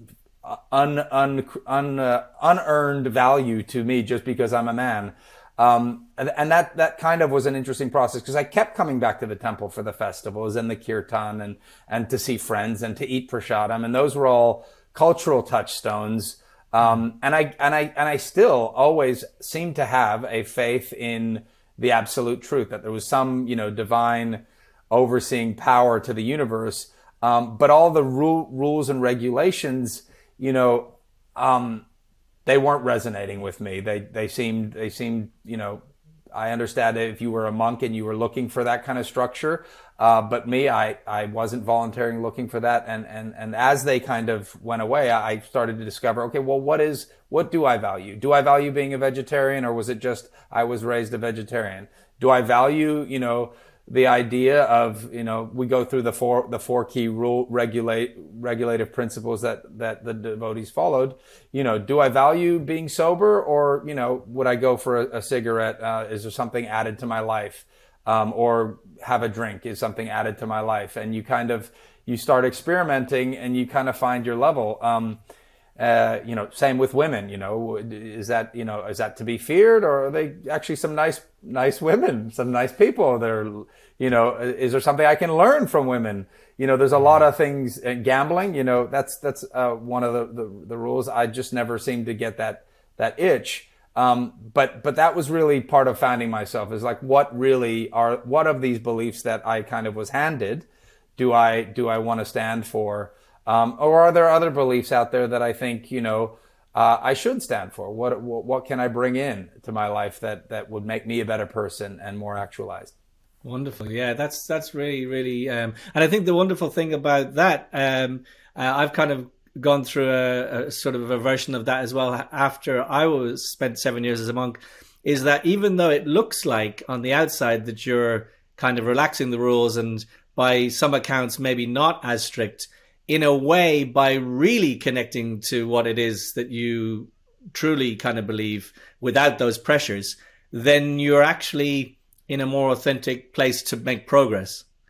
Speaker 1: un, un, un, uh, unearned value to me just because I'm a man. Um, and, and that, that kind of was an interesting process because I kept coming back to the temple for the festivals and the kirtan and, and to see friends and to eat prasadam. And those were all cultural touchstones. Um, and I, and I, and I still always seem to have a faith in the absolute truth that there was some, you know, divine overseeing power to the universe. Um, but all the ru- rules and regulations, you know, um, they weren't resonating with me. They, they seemed, they seemed, you know, I understand that if you were a monk and you were looking for that kind of structure. Uh, but me, I, I wasn't volunteering looking for that. And, and, and as they kind of went away, I started to discover, okay, well, what is, what do I value? Do I value being a vegetarian, or was it just I was raised a vegetarian? Do I value, you know, the idea of, you know, we go through the four, the four key rule, regulate, regulative principles that, that the devotees followed. You know, do I value being sober, or, you know, would I go for a, a cigarette? Uh, is there something added to my life? Um, or have a drink? Is something added to my life? And you kind of, you start experimenting and you kind of find your level. Um, Uh, you know, same with women, you know, is that, you know, is that to be feared, or are they actually some nice, nice women, some nice people? They're, you know, is there something I can learn from women? You know, there's a lot of things, and gambling, you know, that's, that's, uh, one of the, the, the rules. I just never seemed to get that, that itch. Um, but, but that was really part of finding myself, is like, what really are, what of these beliefs that I kind of was handed, do I, do I want to stand for? Um, or are there other beliefs out there that I think, you know, uh, I should stand for? What, what, what can I bring in to my life that, that would make me a better person and more actualized?
Speaker 2: Wonderful. Yeah, that's, that's really, really, um, and I think the wonderful thing about that, um, uh, I've kind of gone through a, a sort of a version of that as well after I was spent seven years as a monk, is that even though it looks like on the outside that you're kind of relaxing the rules and by some accounts maybe not as strict, in a way, by really connecting to what it is that you truly kind of believe without those pressures, then you're actually in a more authentic place to make progress.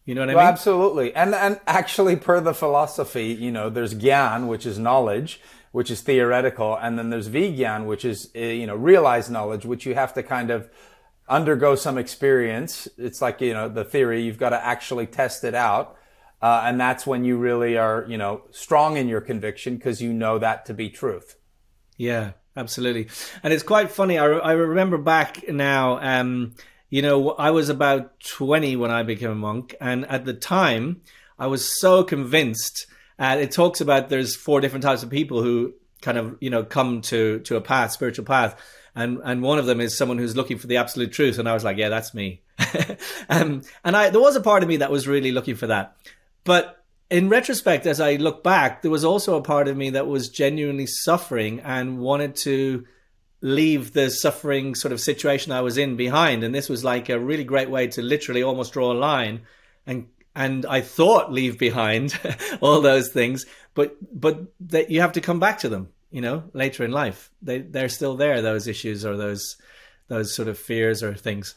Speaker 2: You know what I
Speaker 1: Well,
Speaker 2: mean?
Speaker 1: absolutely. And and actually, per the philosophy, you know, there's gyan, which is knowledge, which is theoretical, and then there's vigyan, which is, uh, you know, realized knowledge, which you have to kind of undergo some experience. It's like, you know, the theory, you've got to actually test it out. Uh, and that's when you really are, you know, strong in your conviction because you know that to be truth.
Speaker 2: Yeah, absolutely. And it's quite funny. I, re- I remember back now, um, you know, I was about twenty when I became a monk. And at the time, I was so convinced. Uh, it talks about there's four different types of people who kind of, you know, come to, to a path, spiritual path. And and one of them is someone who's looking for the absolute truth. And I was like, yeah, that's me. um, and I there was a part of me that was really looking for that. But in retrospect, as I look back, there was also a part of me that was genuinely suffering and wanted to leave the suffering sort of situation I was in behind. And this was like a really great way to literally almost draw a line. And and I thought leave behind all those things, but but that you have to come back to them, you know, later in life. They they're still there, those issues or those those sort of fears or things.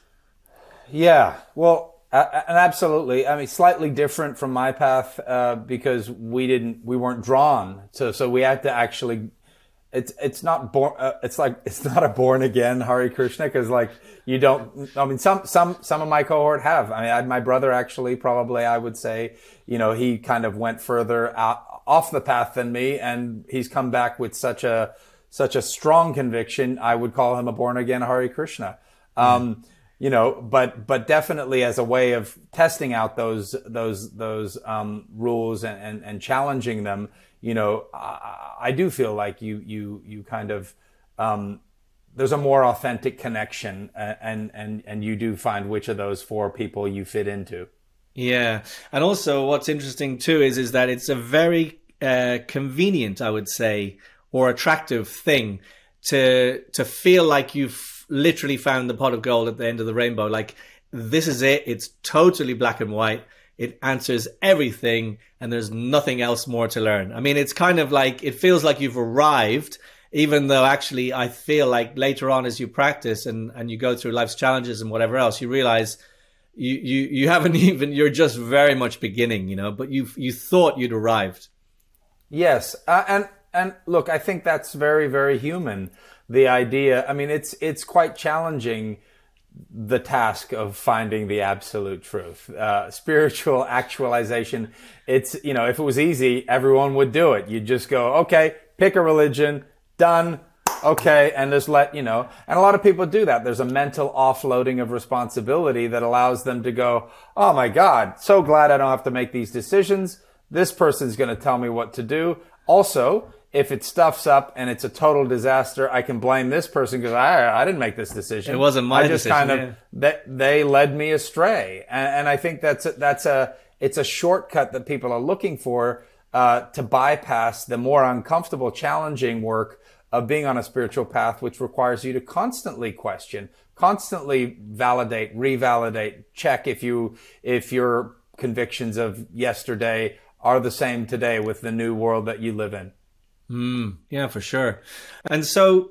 Speaker 1: Yeah, well, uh, and absolutely. I mean, slightly different from my path uh, because we didn't, we weren't drawn. So, so we had to actually. It's it's not born. Uh, it's like it's not a born again Hare Krishna because like you don't. I mean, some some some of my cohort have. I mean, I, my brother actually probably I would say, you know, he kind of went further out, off the path than me, and he's come back with such a such a strong conviction. I would call him a born again Hare Krishna. Um, mm. You know, but but definitely as a way of testing out those those those um, rules and, and and challenging them. You know, I, I do feel like you you you kind of um, there's a more authentic connection, and and and you do find which of those four people you fit into.
Speaker 2: Yeah, and also what's interesting too is is that it's a very uh, convenient, I would say, or attractive thing to to feel like you've literally found the pot of gold at the end of the rainbow. Like this is it; it's totally black and white. It answers everything and there's nothing else more to learn. I mean, it's kind of like, it feels like you've arrived, even though actually I feel like later on as you practice and, and you go through life's challenges and whatever else, you realize you, you, you haven't even, you're just very much beginning, you know, but you you thought you'd arrived.
Speaker 1: Yes. Uh, and, and look, I think that's very, very human. The idea, I mean, it's, it's quite challenging, the task of finding the absolute truth. Uh, spiritual actualization, it's, you know, if it was easy, everyone would do it. You'd just go, okay, pick a religion, done, okay, and just let, you know, and a lot of people do that. There's a mental offloading of responsibility that allows them to go, oh my God, so glad I don't have to make these decisions. This person's going to tell me what to do. Also, if it stuffs up and it's a total disaster, I can blame this person because I I didn't make this decision.
Speaker 2: It wasn't my
Speaker 1: I just
Speaker 2: decision,
Speaker 1: kind of
Speaker 2: yeah.
Speaker 1: they, they led me astray, and, and I think that's a, that's a it's a shortcut that people are looking for uh, to bypass the more uncomfortable, challenging work of being on a spiritual path, which requires you to constantly question, constantly validate, revalidate, check if you if your convictions of yesterday are the same today with the new world that you live in.
Speaker 2: Mm, yeah, for sure. And so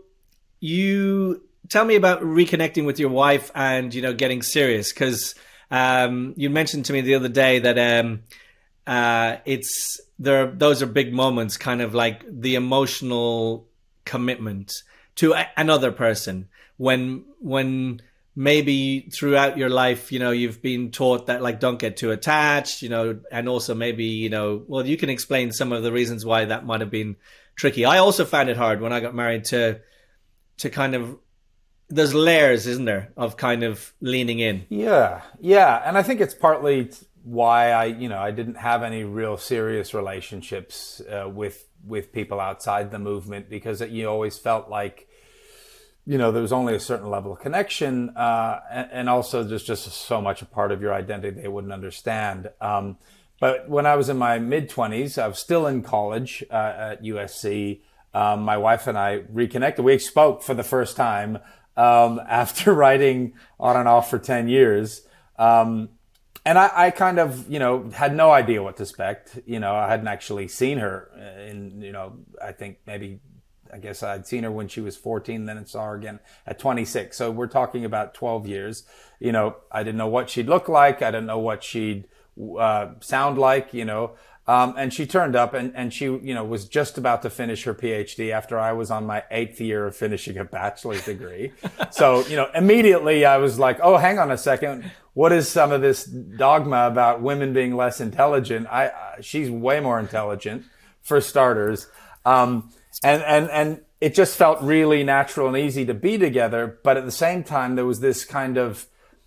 Speaker 2: you tell me about reconnecting with your wife and, you know, getting serious, because um, you mentioned to me the other day that um, uh, it's there. Those are big moments, kind of like the emotional commitment to a- another person when when maybe throughout your life, you know, you've been taught that, like, don't get too attached, you know, and also maybe, you know, well, you can explain some of the reasons why that might have been tricky. I also found it hard when I got married to to kind of, there's layers, isn't there, of kind of leaning in.
Speaker 1: Yeah, yeah, and I think it's partly why I, you know, I didn't have any real serious relationships uh, with with people outside the movement, because you always felt like, you know, there was only a certain level of connection, uh, and, and also there's just so much a part of your identity they wouldn't understand. Um, But when I was in my mid-twenties, I was still in college uh, at U S C. Um, my wife and I reconnected. We spoke for the first time um, after writing on and off for ten years. Um, and I, I kind of, you know, had no idea what to expect. You know, I hadn't actually seen her in, you know, I think maybe, I guess I'd seen her when she was fourteen, then I saw her again at twenty-six. So we're talking about twelve years. You know, I didn't know what she'd look like. I didn't know what she'd uh, sound like, you know. Um, and she turned up and, and she, you know, was just about to finish her PhD after I was on my eighth year of finishing a bachelor's degree. So, you know, immediately I was like, oh, hang on a second. What is some of this dogma about women being less intelligent? I, uh, she's way more intelligent, for starters. Um, and, and, and it just felt really natural and easy to be together. But at the same time, there was this kind of,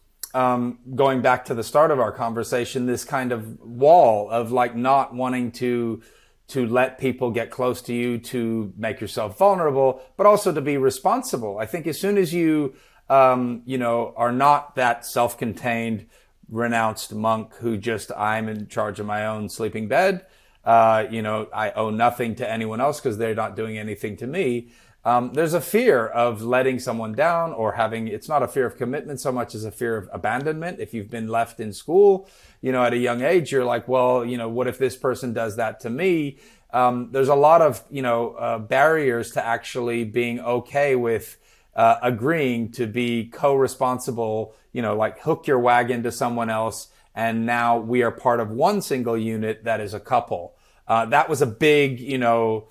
Speaker 1: Um, going back to the start of our conversation, this kind of wall of like not wanting to to let people get close to you, to make yourself vulnerable, but also to be responsible. I think as soon as you, um, you know, are not that self-contained, renounced monk who just, I'm in charge of my own sleeping bed, uh, you know, I owe nothing to anyone else because they're not doing anything to me. Um, there's a fear of letting someone down or having, it's not a fear of commitment so much as a fear of abandonment. If you've been left in school, you know, at a young age, you're like, well, you know, what if this person does that to me? Um, there's a lot of, you know, uh, barriers to actually being okay with, uh, agreeing to be co-responsible, you know, like hook your wagon to someone else. And now we are part of one single unit that is a couple. Uh, that was a big, you know,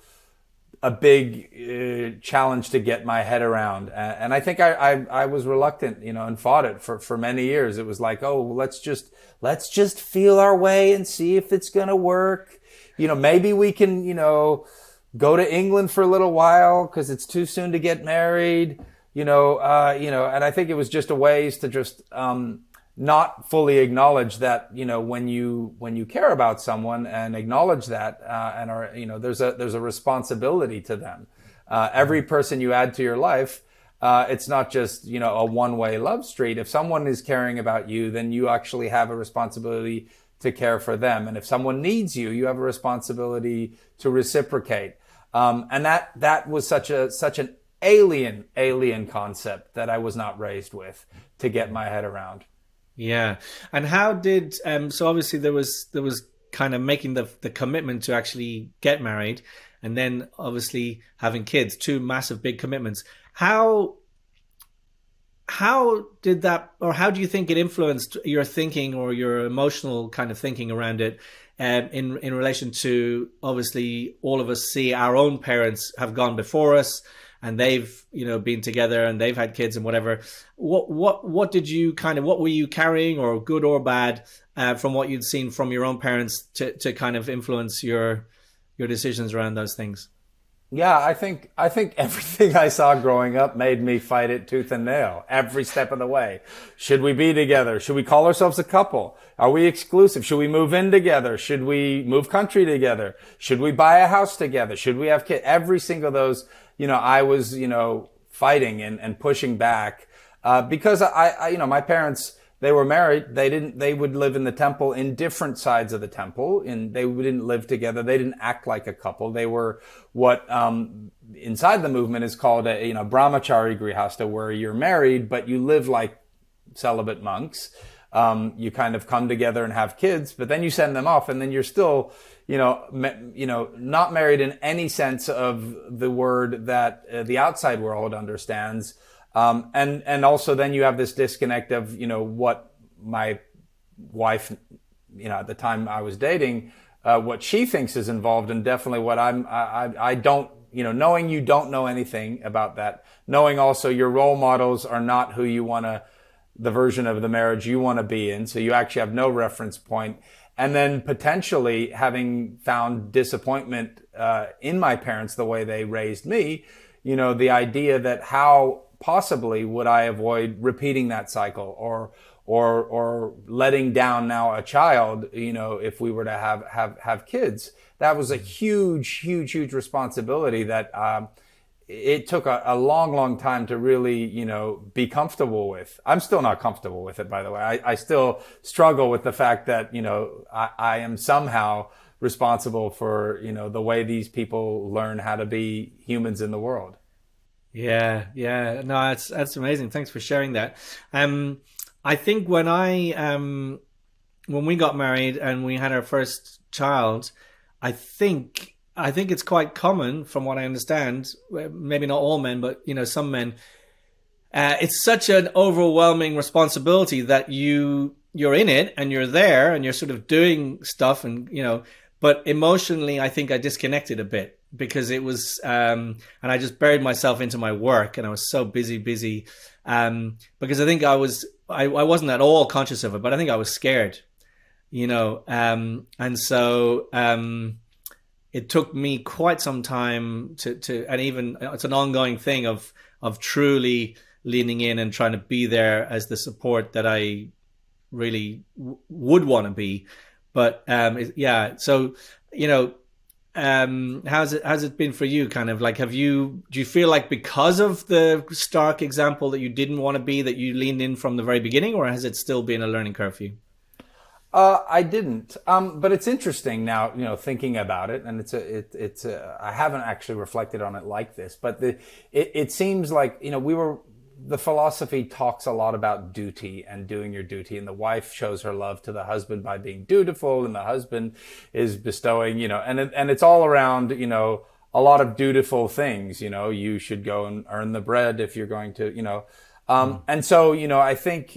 Speaker 1: a big uh, challenge to get my head around. Uh, and I think I, I, I was reluctant, you know, and fought it for, for many years. It was like, oh, let's just, let's just feel our way and see if it's going to work. You know, maybe we can, you know, go to England for a little while because it's too soon to get married, you know, uh, you know, and I think it was just a ways to just, um, not fully acknowledge that, you know, when you, when you care about someone and acknowledge that, uh, and are, you know, there's a, there's a responsibility to them. Uh, every person you add to your life, uh, it's not just, you know, a one-way love street. If someone is caring about you, then you actually have a responsibility to care for them. And if someone needs you, you have a responsibility to reciprocate. Um, and that, that was such a, such an alien, alien concept that I was not raised with to get my head around.
Speaker 2: Yeah. And how did, um, so obviously there was, there was kind of making the, the commitment to actually get married and then obviously having kids, two massive big commitments. How, how did that, or how do you think it influenced your thinking or your emotional kind of thinking around it? Um, in, in relation to obviously all of us see our own parents have gone before us, and they've, you know, been together and they've had kids and whatever. What what what did you kind of, what were you carrying, or good or bad, uh, from what you'd seen from your own parents to, to kind of influence your your decisions around those things?
Speaker 1: Yeah, I think I think everything I saw growing up made me fight it tooth and nail every step of the way. Should we be together? Should we call ourselves a couple? Are we exclusive? Should we move in together? Should we move country together? Should we buy a house together? Should we have kids? Every single of those, you know, I was, you know, fighting and, and pushing back, uh, because I, I, you know, my parents, they were married. They didn't, they would live in the temple in different sides of the temple, and they didn't live together. They didn't act like a couple. They were what, um, inside the movement is called a, you know, brahmachari grihasta, where you're married, but you live like celibate monks. Um, you kind of come together and have kids, but then you send them off, and then you're still, you know, me, you know, not married in any sense of the word that uh, the outside world understands. Um, and, and also then you have this disconnect of, you know, what my wife, you know, at the time I was dating, uh, what she thinks is involved, and definitely what I'm, I, I, I don't, you know, knowing you don't know anything about that, knowing also your role models are not who you want to, the version of the marriage you want to be in. So you actually have no reference point. And then potentially having found disappointment, uh, in my parents, the way they raised me, you know, the idea that how possibly would I avoid repeating that cycle, or, or, or letting down now a child, you know, if we were to have, have, have kids. That was a huge, huge, huge responsibility that, um, it took a, a long, long time to really, you know, be comfortable with. I'm still not comfortable with it, by the way. I, I still struggle with the fact that, you know, I, I am somehow responsible for, you know, the way these people learn how to be humans in the world.
Speaker 2: Yeah, yeah. No, that's that's amazing. Thanks for sharing that. Um, I think when I um, when we got married and we had our first child, I think I think it's quite common, from what I understand, maybe not all men, but, you know, some men, uh, it's such an overwhelming responsibility that you you're in it and you're there and you're sort of doing stuff and, you know, but emotionally, I think I disconnected a bit because it was, um, and I just buried myself into my work and I was so busy, busy, um, because I think I was, I, I wasn't at all conscious of it, but I think I was scared, you know, um, and so, um, it took me quite some time to, to, and even it's an ongoing thing of, of truly leaning in and trying to be there as the support that I really w- would want to be. But um, it, yeah, so, you know, um, how's it, how's it been for you? Kind of like, have you, do you feel like because of the stark example that you didn't want to be, that you leaned in from the very beginning, or has it still been a learning curve for you?
Speaker 1: Uh, I didn't, um, but it's interesting now, you know, thinking about it, and it's a, it, it's a, I haven't actually reflected on it like this, but the, it, it seems like, you know, we were, the philosophy talks a lot about duty and doing your duty, and the wife shows her love to the husband by being dutiful, and the husband is bestowing, you know, and it, and it's all around, you know, a lot of dutiful things, you know, you should go and earn the bread if you're going to, you know, um, mm. and so, you know, I think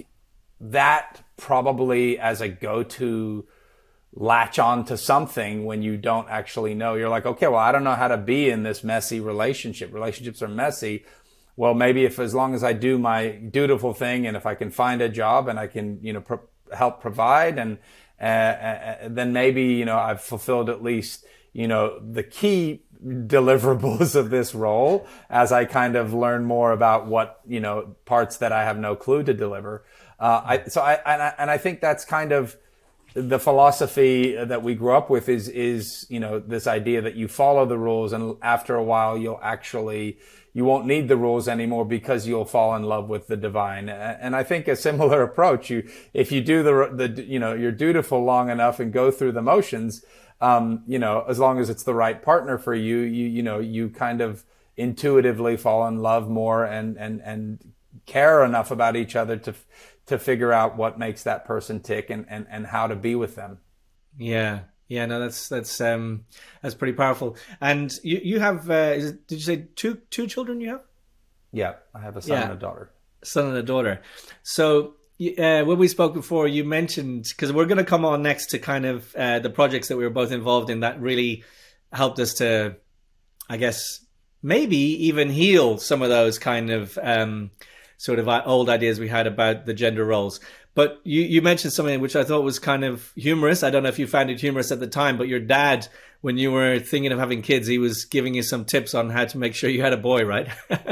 Speaker 1: that probably as a go-to latch on to something when you don't actually know. You're like, okay, well, I don't know how to be in this messy relationship. Relationships are messy. Well, maybe if as long as I do my dutiful thing and if I can find a job and I can, you know, pro- help provide and uh, uh, then maybe, you know, I've fulfilled at least, you know, the key deliverables of this role as I kind of learn more about what, you know, parts that I have no clue to deliver. Uh, I, so I and, I, and I think that's kind of the philosophy that we grew up with is, is, you know, this idea that you follow the rules and after a while you'll actually, you won't need the rules anymore because you'll fall in love with the divine. And I think a similar approach, you, if you do the, the, you know, you're dutiful long enough and go through the motions, um, you know, as long as it's the right partner for you, you, you know, you kind of intuitively fall in love more and, and, and care enough about each other to, to figure out what makes that person tick and, and, and how to be with them.
Speaker 2: Yeah. Yeah, no, that's, that's, um, that's pretty powerful. And you, you have, uh, is it, did you say two, two children you have?
Speaker 1: Yeah. I have a son yeah. and a daughter.
Speaker 2: Son and a daughter. So, uh, when we spoke before, you mentioned, because we're going to come on next to kind of, uh, the projects that we were both involved in that really helped us to, I guess, maybe even heal some of those kind of, um, sort of old ideas we had about the gender roles. But you, you mentioned something which I thought was kind of humorous. I don't know if you found it humorous at the time, but your dad, when you were thinking of having kids, he was giving you some tips on how to make sure you had a boy, right?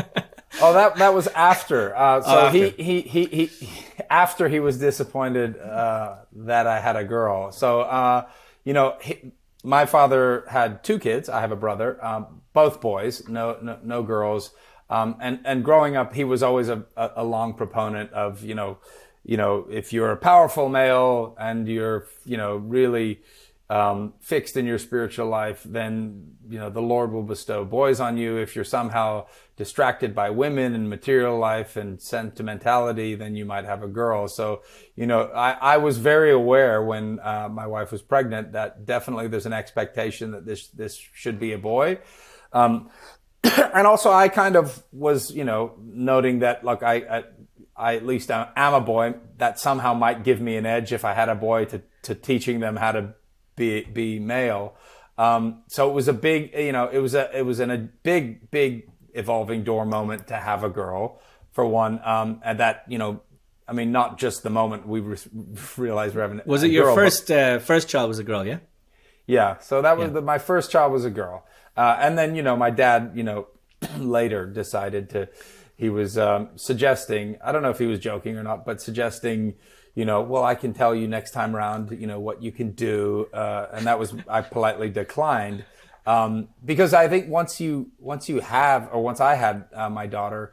Speaker 1: Oh, that that was after. Uh, so oh, after. He, he, he, he, after he was disappointed uh, that I had a girl. So, uh, you know, he, my father had two kids. I have a brother, um, both boys, no, no, no girls. Um, and, and growing up, he was always a, a, a long proponent of, you know, you know, if you're a powerful male and you're, you know, really, um, fixed in your spiritual life, then, you know, the Lord will bestow boys on you. If you're somehow distracted by women and material life and sentimentality, then you might have a girl. So, you know, I, I was very aware when, uh, my wife was pregnant that definitely there's an expectation that this, this should be a boy. Um, And also, I kind of was, you know, noting that, look, I, I, I at least am a boy. That somehow might give me an edge if I had a boy to, to teaching them how to be be male. Um, so it was a big, you know, it was a it was in a big, big evolving door moment to have a girl, for one, um, and that, you know, I mean, not just the moment we re- realized we're having.
Speaker 2: Was it your girl, first but, uh, first child was a girl? Yeah.
Speaker 1: Yeah. So that was yeah. the, my first child was a girl. Uh, and then, you know, my dad, you know, later decided to, he was um, suggesting, I don't know if he was joking or not, but suggesting, you know, well, I can tell you next time around, you know, what you can do. Uh, and that was, I politely declined. Um, because I think once you, once you have, or once I had uh, my daughter,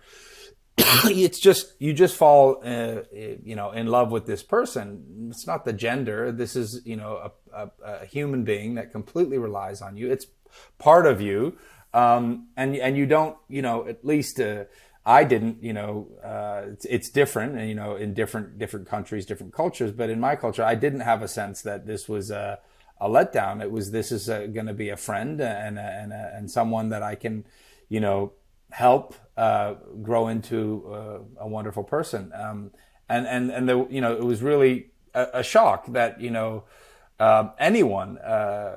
Speaker 1: it's just, you just fall, uh, you know, in love with this person. It's not the gender. This is, you know, a, a, a human being that completely relies on you. It's part of you. Um, and, and you don't, you know, at least, uh, I didn't, you know, uh, it's, it's different and, you know, in different, different countries, different cultures. But in my culture, I didn't have a sense that this was a, a letdown. It was, this is going to be a friend and, a, and, a, and someone that I can, you know, help, uh, grow into uh, a wonderful person. Um, and, and, and the, you know, it was really a, a shock that, you know, uh, anyone uh,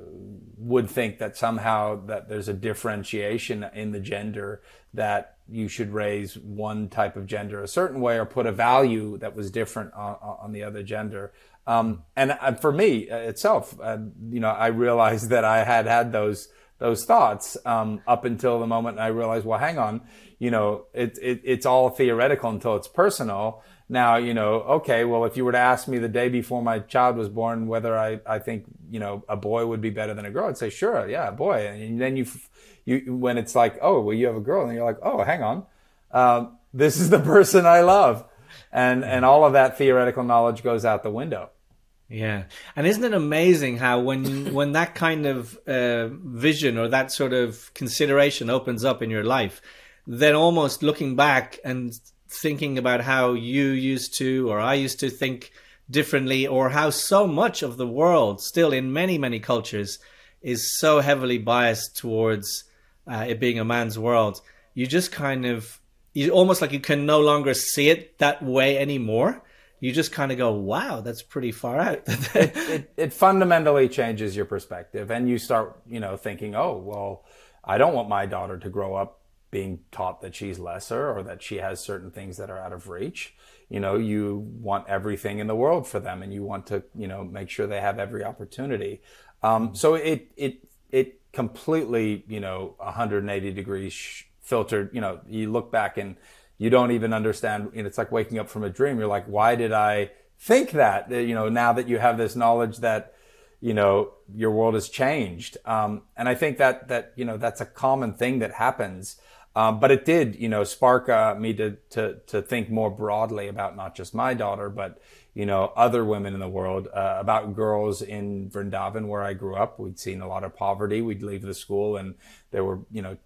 Speaker 1: would think that somehow that there's a differentiation in the gender, that you should raise one type of gender a certain way or put a value that was different on, on the other gender. Um, and uh, for me uh, itself, uh, you know, I realized that I had had those those thoughts um, up until the moment I realized, well, hang on, you know, it, it, it's all theoretical until it's personal. Now, you know, okay, well, if you were to ask me the day before my child was born whether I, I think, you know, a boy would be better than a girl, I'd say, sure, yeah, a boy. And then you, you, when it's like, oh, well, you have a girl, and you're like, oh, hang on, um, this is the person I love. And, and all of that theoretical knowledge goes out the window.
Speaker 2: Yeah. And isn't it amazing how when when that kind of uh, vision or that sort of consideration opens up in your life, then almost looking back and thinking about how you used to, or I used to think differently, or how so much of the world still in many, many cultures is so heavily biased towards uh, it being a man's world. You just kind of, you almost like you can no longer see it that way anymore. You just kind of go, wow, that's pretty far out.
Speaker 1: it, it, it fundamentally changes your perspective. And you start, you know, thinking, oh, well, I don't want my daughter to grow up being taught that she's lesser or that she has certain things that are out of reach. You know, you want everything in the world for them, and you want to, you know, make sure they have every opportunity. Um, so it, it, it completely, you know, one hundred eighty degrees sh- filtered, you know, you look back and you don't even understand. You know, it's like waking up from a dream. You're like, why did I think that? You know, now that you have this knowledge that, you know, your world has changed. Um, and I think that, that, you know, that's a common thing that happens. Um, but it did, you know, spark uh, me to, to, to think more broadly about not just my daughter, but, you know, other women in the world, uh, about girls in Vrindavan where I grew up. We'd seen a lot of poverty. We'd leave the school and there were, you know,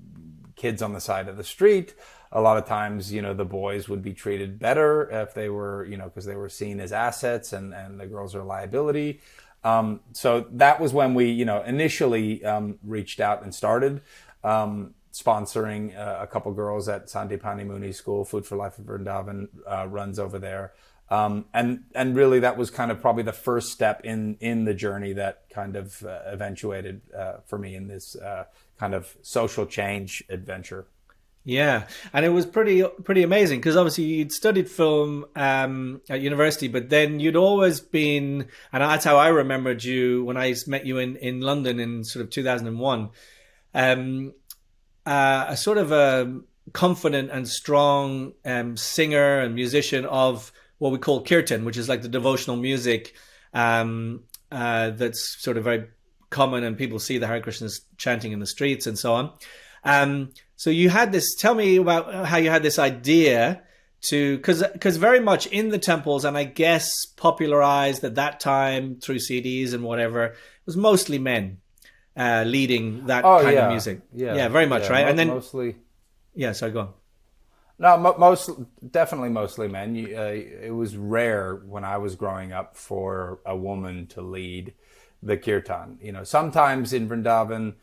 Speaker 1: kids on the side of the street. A lot of times, you know, the boys would be treated better if they were, you know, because they were seen as assets, and, and the girls are a liability. Um, so that was when we, you know, initially um, reached out and started um, sponsoring uh, a couple girls at Sandipani Muni School. Food for Life of Vrindavan uh, runs over there. Um, and and really that was kind of probably the first step in, in the journey that kind of uh, eventuated uh, for me in this uh, kind of social change adventure.
Speaker 2: Yeah, and it was pretty pretty amazing because obviously you'd studied film um, at university, but then you'd always been, and that's how I remembered you when I met you in, in London in sort of two thousand one, um, uh, a sort of a confident and strong um, singer and musician of what we call kirtan, which is like the devotional music um, uh, that's sort of very common, and people see the Hare Krishnas chanting in the streets and so on. Um, so you had this, tell me about how you had this idea to, cause, cause very much in the temples, and I guess popularized at that time through C Ds and whatever, it was mostly men, uh, leading that
Speaker 1: oh,
Speaker 2: kind
Speaker 1: yeah.
Speaker 2: of music.
Speaker 1: Yeah.
Speaker 2: Yeah, very much,
Speaker 1: yeah,
Speaker 2: right?
Speaker 1: Mo-
Speaker 2: and then
Speaker 1: mostly,
Speaker 2: yeah, sorry, go on.
Speaker 1: No, mo- most, definitely mostly men. You, uh, it was rare when I was growing up for a woman to lead the kirtan. You know, sometimes in Vrindavan,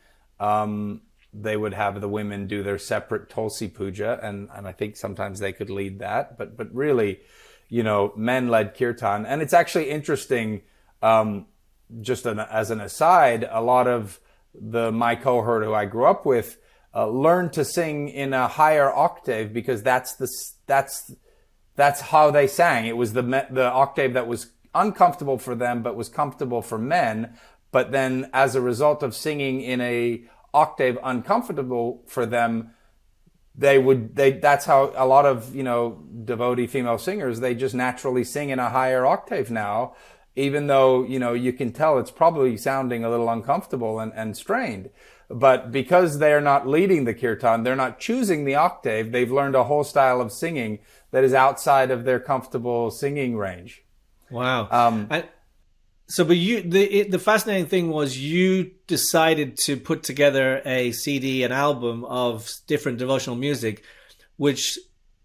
Speaker 1: um, they would have the women do their separate Tulsi Puja, and, and I think sometimes they could lead that. But but really, you know, men led kirtan. And it's actually interesting, um, just an, as an aside, a lot of the my cohort who I grew up with uh, learned to sing in a higher octave because that's the that's that's how they sang. It was the the octave that was uncomfortable for them, but was comfortable for men. But then, as a result of singing in a octave uncomfortable for them, they would they that's how a lot of, you know, devotee female singers, they just naturally sing in a higher octave now, even though, you know, you can tell it's probably sounding a little uncomfortable and, and strained. But because they're not leading the kirtan, they're not choosing the octave, they've learned a whole style of singing that is outside of their comfortable singing range.
Speaker 2: Wow.
Speaker 1: Um,
Speaker 2: I- So, but you, the it, the fascinating thing was you decided to put together a C D, an album of different devotional music, which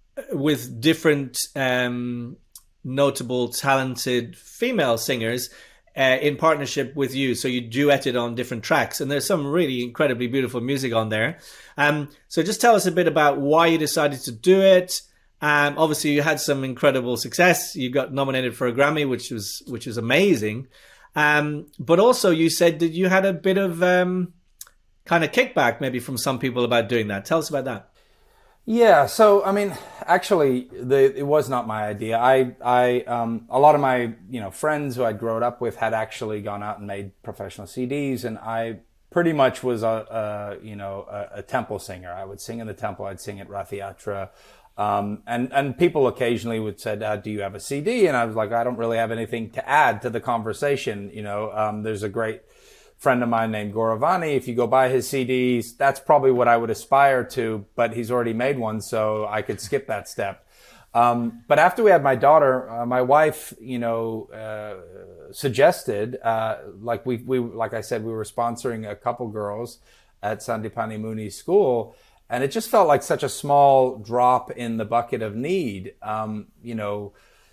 Speaker 2: with different um, notable, talented female singers uh, in partnership with you. So you duetted on different tracks, and there's some really incredibly beautiful music on there. Um, so just tell us a bit about why you decided to do it, Um, obviously, you had some incredible success. You got nominated for a Grammy, which was which was amazing. Um, but also, you said that you had a bit of um, kind of kickback, maybe from some people about doing that. Tell us about that.
Speaker 1: Yeah, so I mean, actually, the, it was not my idea. I, I, um, a lot of my, you know, friends who I'd grown up with had actually gone out and made professional C Ds, and I pretty much was a, a you know, a, a temple singer. I would sing in the temple. I'd sing at Rath Yatra. Um, and, and people occasionally would say, uh, do you have a C D? And I was like, I don't really have anything to add to the conversation. You know, um, there's a great friend of mine named Gauravani. If you go buy his C Ds, that's probably what I would aspire to, but he's already made one, so I could skip that step. Um, but after we had my daughter, uh, my wife, you know, uh, suggested, uh, like we, we, like I said, we were sponsoring a couple girls at Sandipani Muni's school. And it just felt like such a small drop in the bucket of need, um, you know,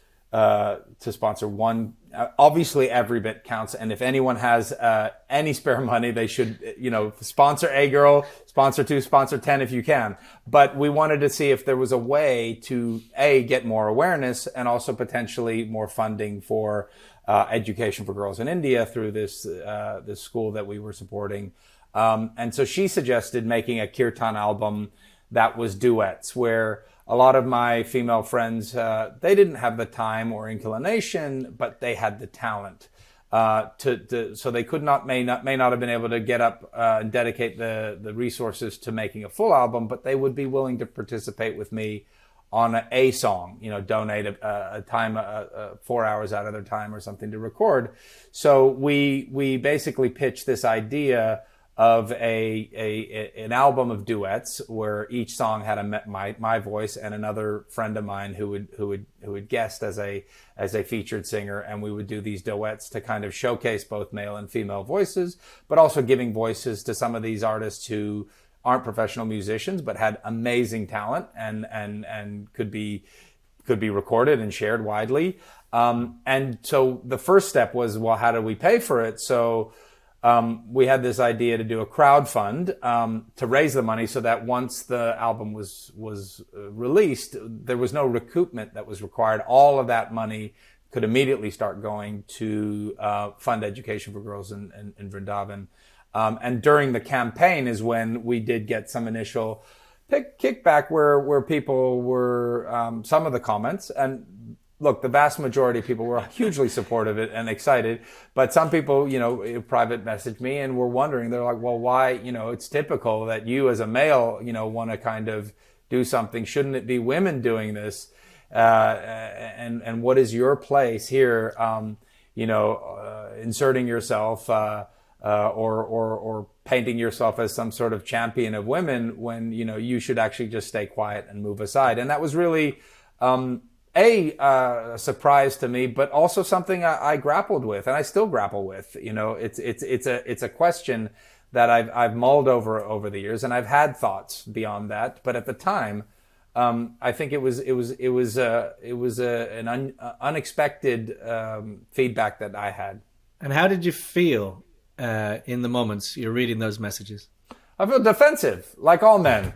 Speaker 1: uh, to sponsor one. Uh, obviously, every bit counts. And if anyone has uh, any spare money, they should, you know, sponsor a girl, sponsor two, sponsor ten if you can. But we wanted to see if there was a way to, A, get more awareness and also potentially more funding for uh, education for girls in India through this, uh, this school that we were supporting. Um, and so she suggested making a kirtan album that was duets, where a lot of my female friends, uh, they didn't have the time or inclination, but they had the talent, uh, to, to, so they could not, may not, may not have been able to get up, uh, and dedicate the, the resources to making a full album, but they would be willing to participate with me on a, a song, you know, donate a, a time, a, a four hours out of their time or something to record. So we, we basically pitched this idea of a, a, an album of duets where each song had a my my voice and another friend of mine who would who would who would guest as a as a featured singer, and we would do these duets to kind of showcase both male and female voices, but also giving voices to some of these artists who aren't professional musicians but had amazing talent and and and could be could be recorded and shared widely. Um, and so the first step was, well, how do we pay for it? So Um, we had this idea to do a crowdfund um, to raise the money so that once the album was was uh, released, there was no recoupment that was required. All of that money could immediately start going to uh, fund education for girls in, in, in Vrindavan. Um, and during the campaign is when we did get some initial pick, kickback where where people were, um, some of the comments, and look, the vast majority of people were hugely supportive and excited, but some people, you know, private messaged me and were wondering, they're like, well, why, you know, it's typical that you as a male, you know, want to kind of do something. Shouldn't it be women doing this? Uh, and, and what is your place here? Um, you know, uh, inserting yourself, uh, uh, or, or, or painting yourself as some sort of champion of women when, you know, you should actually just stay quiet and move aside. And that was really, um, A, uh, a surprise to me, but also something I, I grappled with, and I still grapple with. You know, it's it's it's a it's a question that I've I've mulled over over the years, and I've had thoughts beyond that. But at the time, um, I think it was it was it was uh, it was a, an un, uh, unexpected um, feedback that I had.
Speaker 2: And how did you feel uh, in the moments you're reading those messages?
Speaker 1: I feel defensive, like all men.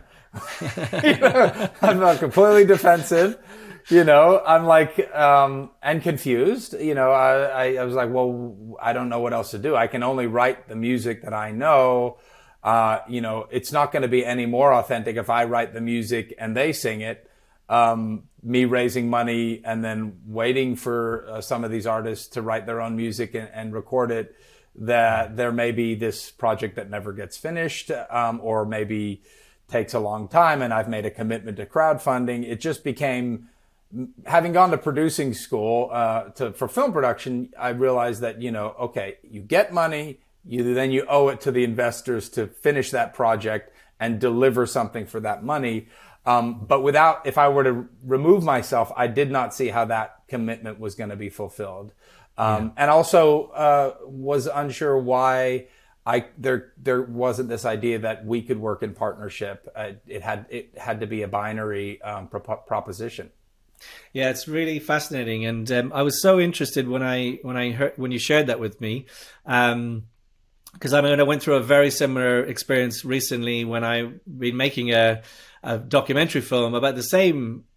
Speaker 1: You know, I felt completely defensive. You know, I'm like, um, and confused, you know, I, I was like, well, I don't know what else to do. I can only write the music that I know. Uh, you know, it's not going to be any more authentic if I write the music and they sing it. Um, me raising money and then waiting for uh, some of these artists to write their own music and, and record it, that there may be this project that never gets finished, um, or maybe takes a long time, and I've made a commitment to crowdfunding. It just became, having gone to producing school, uh, to, for film production, I realized that, you know, okay, you get money, you, then you owe it to the investors to finish that project and deliver something for that money. Um, but without, if I were to remove myself, I did not see how that commitment was going to be fulfilled. Um, yeah. And also, uh, was unsure why I, there, there wasn't this idea that we could work in partnership. Uh, it had, it had to be a binary, um, pro- proposition.
Speaker 2: Yeah, it's really fascinating, and um, I was so interested when I when I heard when you shared that with me, um, because I mean I went through a very similar experience recently when I been making a, a documentary film about the same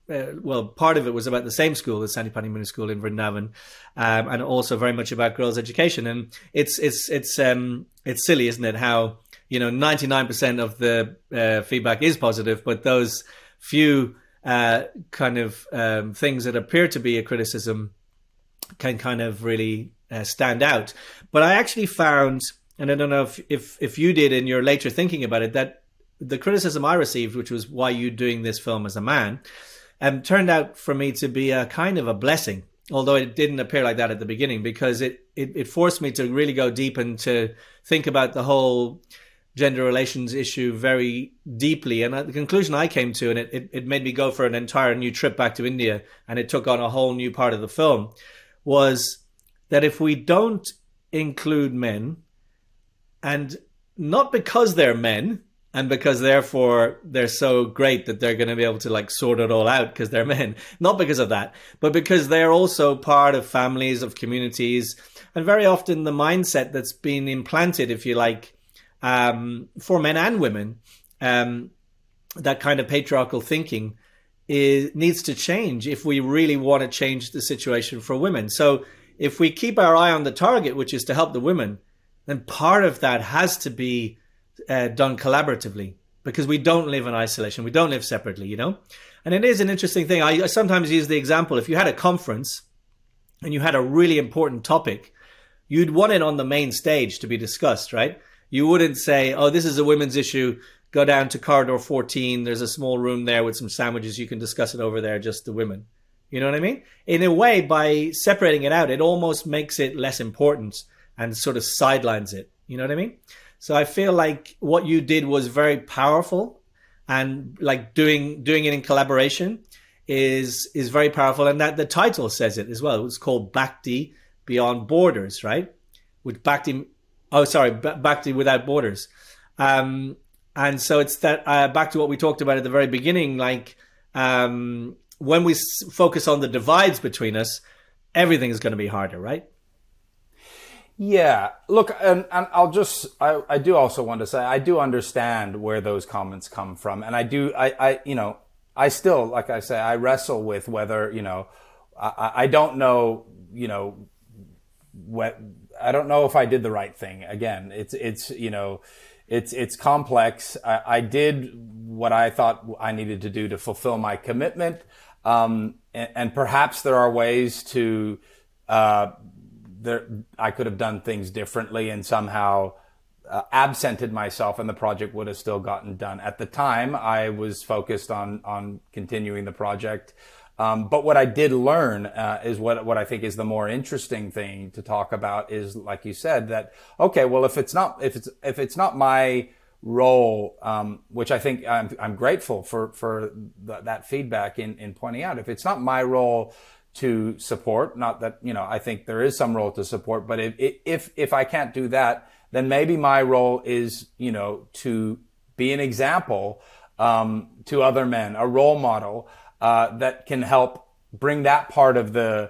Speaker 2: uh, well, part of it was about the same school, the Santipani Muni School in Vrindavan, um, and also very much about girls' education. And it's it's it's um, it's silly, isn't it? How, you know, ninety-nine percent of the uh, feedback is positive, but those few uh, kind of um, things that appear to be a criticism can kind of really uh, stand out. But I actually found, and I don't know if, if if you did in your later thinking about it, that the criticism I received, which was why you doing this film as a man, um, turned out for me to be a kind of a blessing, although it didn't appear like that at the beginning, because it, it, it forced me to really go deep and to think about the whole gender relations issue very deeply. And the conclusion I came to, and it, it, it made me go for an entire new trip back to India, and it took on a whole new part of the film, was that if we don't include men, and not because they're men, and because therefore they're so great that they're going to be able to like sort it all out because they're men, not because of that, but because they're also part of families, of communities, and very often the mindset that's been implanted, if you like, um, for men and women, um, that kind of patriarchal thinking is, needs to change if we really want to change the situation for women. So if we keep our eye on the target, which is to help the women, then part of that has to be uh, done collaboratively, because we don't live in isolation. We don't live separately, you know? And it is an interesting thing. I, I sometimes use the example, if you had a conference and you had a really important topic, you'd want it on the main stage to be discussed, right? You wouldn't say, oh, this is a women's issue, go down to corridor fourteen, there's a small room there with some sandwiches, you can discuss it over there, just the women. You know what I mean? In a way, by separating it out, it almost makes it less important and sort of sidelines it. You know what I mean? So I feel like what you did was very powerful, and like doing doing it in collaboration is is very powerful. And that the title says it as well. It's called Bhakti Beyond Borders, right? With Bhakti, oh sorry, Bhakti Without Borders. Um, and so it's that uh, back to what we talked about at the very beginning. Like um, when we s- focus on the divides between us, everything is going to be harder, right?
Speaker 1: Yeah, look, and, and I'll just, I, I do also want to say, I do understand where those comments come from. And I do, I, I, you know, I still, like I say, I wrestle with whether, you know, I, I don't know, you know, what, I don't know if I did the right thing. Again, it's, it's, you know, it's, it's complex. I, I did what I thought I needed to do to fulfill my commitment. Um, and, and perhaps there are ways to, uh, There, I could have done things differently and somehow uh, absented myself, and the project would have still gotten done. At the time, I was focused on on continuing the project. Um, but what I did learn uh, is what what I think is the more interesting thing to talk about is, like you said, that okay, well, if it's not if it's if it's not my role, um, which I think I'm I'm grateful for for the, that feedback in in pointing out, if it's not my role to support, not that, you know, I think there is some role to support, but if, if, if I can't do that, then maybe my role is, you know, to be an example, um, to other men, a role model, uh, that can help bring that part of the,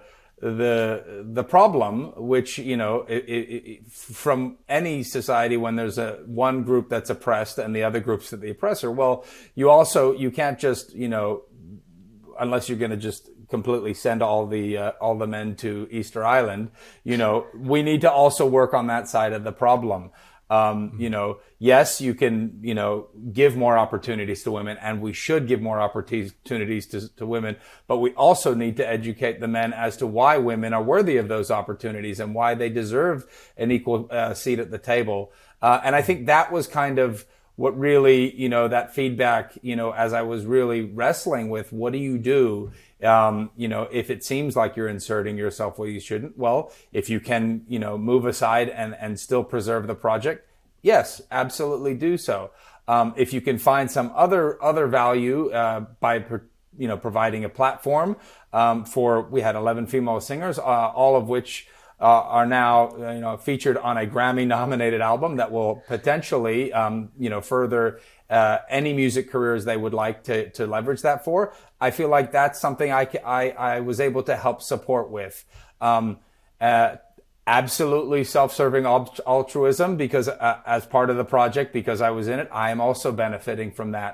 Speaker 1: the, the problem, which, you know, it, it, it, from any society when there's a one group that's oppressed and the other group's the oppressor, well, you also, you can't just, you know, unless you're going to just completely send all the uh, all the men to Easter Island, you know, we need to also work on that side of the problem. Um, you know, yes, you can, you know, give more opportunities to women, and we should give more opportunities to, to women, but we also need to educate the men as to why women are worthy of those opportunities and why they deserve an equal uh, seat at the table. Uh, and I think that was kind of what really, you know, that feedback, you know, as I was really wrestling with, what do you do? Um, you know, if it seems like you're inserting yourself where you shouldn't, well, if you can, you know, move aside and, and still preserve the project, yes, absolutely do so. Um, if you can find some other, other value, uh, by, you know, providing a platform, um, for, we had eleven female singers, uh, all of which, Uh, are now, you know, featured on a Grammy-nominated album that will potentially, um, you know, further uh, any music careers they would like to to leverage that for. I feel like that's something I I, I was able to help support with. Um, uh, absolutely self-serving altruism, because uh, as part of the project, because I was in it, I am also benefiting from that.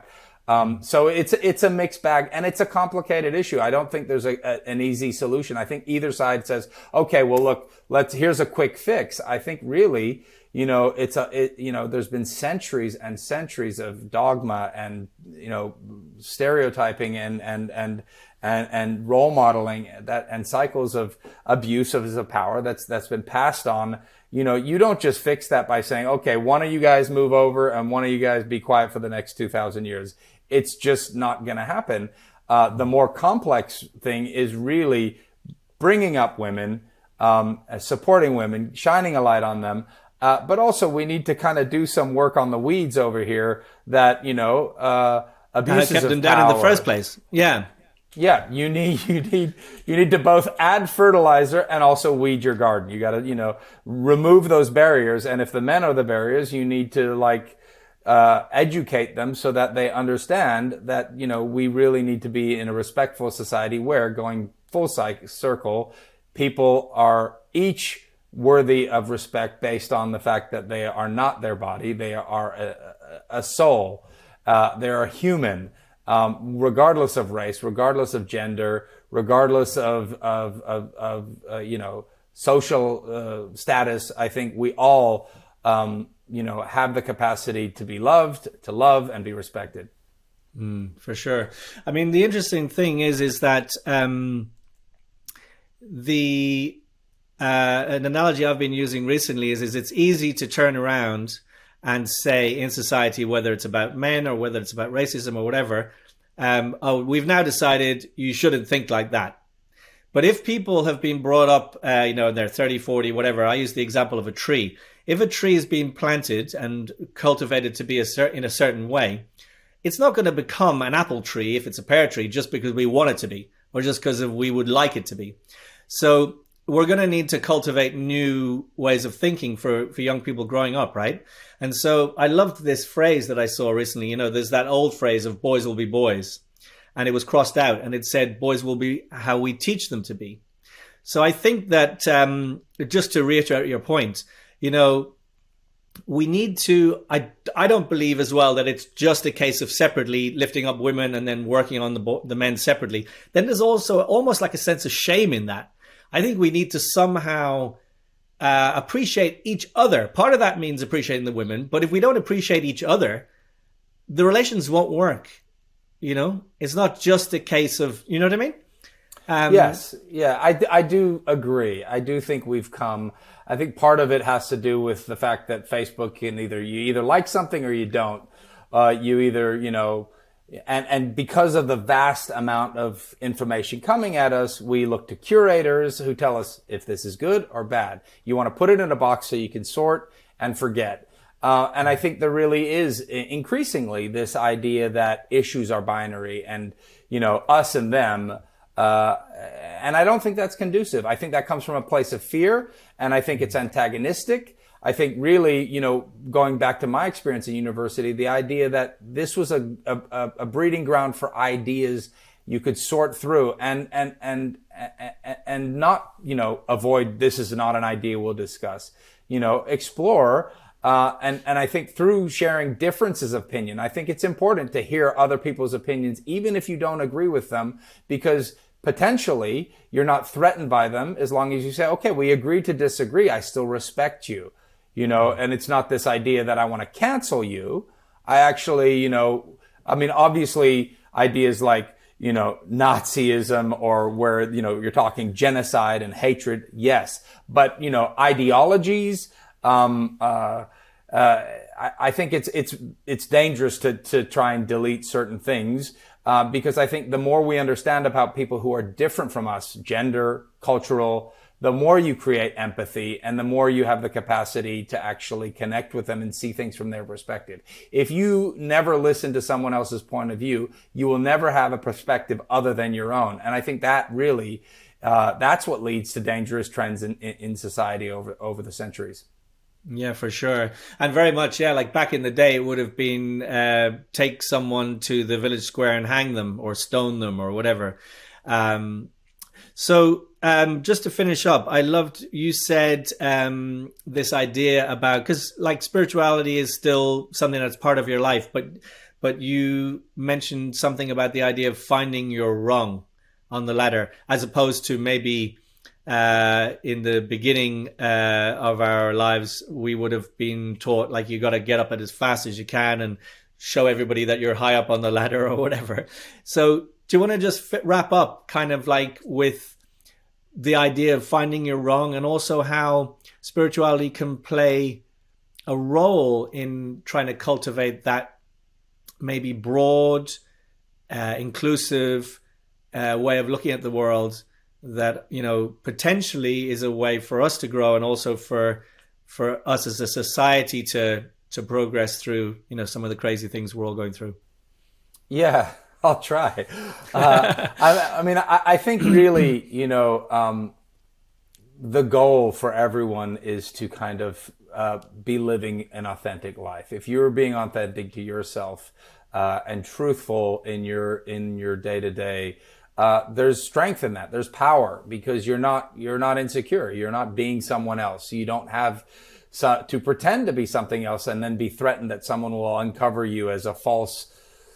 Speaker 1: Um, so it's it's a mixed bag, and it's a complicated issue. I don't think there's a, a, an easy solution. I think either side says, okay, well, look, let's here's a quick fix. I think really, you know, it's a it, you know, there's been centuries and centuries of dogma and you know stereotyping and and and and, and role modeling that and cycles of abuse of, of power that's that's been passed on. You know, you don't just fix that by saying, okay, one of you guys move over and one of you guys be quiet for the next two thousand years. It's just not going to happen. Uh, the more complex thing is really bringing up women, um, supporting women, shining a light on them. Uh, but also we need to kind of do some work on the weeds over here that, you know, uh, abuses
Speaker 2: kept
Speaker 1: of
Speaker 2: them down
Speaker 1: power.
Speaker 2: in the first place. Yeah.
Speaker 1: Yeah, you need you need you need to both add fertilizer and also weed your garden. You got to, you know, remove those barriers, and if the men are the barriers, you need to like uh educate them so that they understand that, you know, we really need to be in a respectful society where, going full circle, people are each worthy of respect based on the fact that they are not their body, they are a, a soul, uh they are human. Um, regardless of race, regardless of gender, regardless of, of, of, of uh, you know, social uh, status, I think we all, um, you know, have the capacity to be loved, to love, and be respected.
Speaker 2: Mm, for sure. I mean, the interesting thing is, is that um, the uh, an analogy I've been using recently is, is it's easy to turn around and say in society, whether it's about men or whether it's about racism or whatever, um, oh, we've now decided you shouldn't think like that. But if people have been brought up, uh, you know, they're thirty, forty, whatever, I use the example of a tree. If a tree is being planted and cultivated to be a cer- in a certain way, it's not going to become an apple tree if it's a pear tree just because we want it to be, or just because we would like it to be. So we're going to need to cultivate new ways of thinking for, for young people growing up, right? And so I loved this phrase that I saw recently. You know, there's that old phrase of boys will be boys. And it was crossed out and it said boys will be how we teach them to be. So I think that, um, just to reiterate your point, you know, we need to, I, I don't believe as well that it's just a case of separately lifting up women and then working on the, the men separately. Then there's also almost like a sense of shame in that. I think we need to somehow uh, appreciate each other. Part of that means appreciating the women, but if we don't appreciate each other, the relations won't work. You know, it's not just a case of, you know what I mean? Um,
Speaker 1: yes. Yeah, I, I do agree. I do think we've come, I think part of it has to do with the fact that Facebook can either, you either like something or you don't. Uh, you either, you know, and, and because of the vast amount of information coming at us, we look to curators who tell us if this is good or bad. You want to put it in a box so you can sort and forget. Uh, and I think there really is increasingly this idea that issues are binary and, you know, us and them. Uh, and I don't think that's conducive. I think that comes from a place of fear, and I think it's antagonistic. I think really, you know, going back to my experience in university, the idea that this was a, a, a breeding ground for ideas you could sort through and, and, and, and not, you know, avoid, this is not an idea we'll discuss, you know, explore. Uh, and, and I think through sharing differences of opinion, I think it's important to hear other people's opinions, even if you don't agree with them, because potentially you're not threatened by them as long as you say, okay, we agree to disagree. I still respect you, you know, and it's not this idea that I want to cancel you. I actually, you know, I mean, obviously ideas like, you know, Nazism or where, you know, you're talking genocide and hatred. Yes. But, you know, ideologies, Um, uh, uh, I, I think it's, it's, it's dangerous to, to try and delete certain things, uh, because I think the more we understand about people who are different from us, gender, cultural, the more you create empathy and the more you have the capacity to actually connect with them and see things from their perspective. If you never listen to someone else's point of view, you will never have a perspective other than your own. And I think that really, uh, that's what leads to dangerous trends in, in, in society over, over the centuries.
Speaker 2: Yeah, for sure. And very much, yeah, like back in the day, it would have been uh, take someone to the village square and hang them or stone them or whatever. Um, so um, just to finish up, I loved you said um, this idea about, because like spirituality is still something that's part of your life, but but you mentioned something about the idea of finding your wrong on the ladder, as opposed to maybe uh, in the beginning uh, of our lives, we would have been taught like you got to get up as fast as you can and show everybody that you're high up on the ladder or whatever. So do you want to just fit, wrap up kind of like with the idea of finding your wrong, and also how spirituality can play a role in trying to cultivate that maybe broad, uh, inclusive uh, way of looking at the world that, you know, potentially is a way for us to grow, and also for for us as a society to to progress through, you know, some of the crazy things we're all going through.
Speaker 1: Yeah, I'll try. Uh, I, I mean, I, I think really, you know, um, the goal for everyone is to kind of uh, be living an authentic life. If you're being authentic to yourself uh, and truthful in your in your day to day, there's strength in that. There's power, because you're not you're not insecure. You're not being someone else. You don't have so, to pretend to be something else and then be threatened that someone will uncover you as a false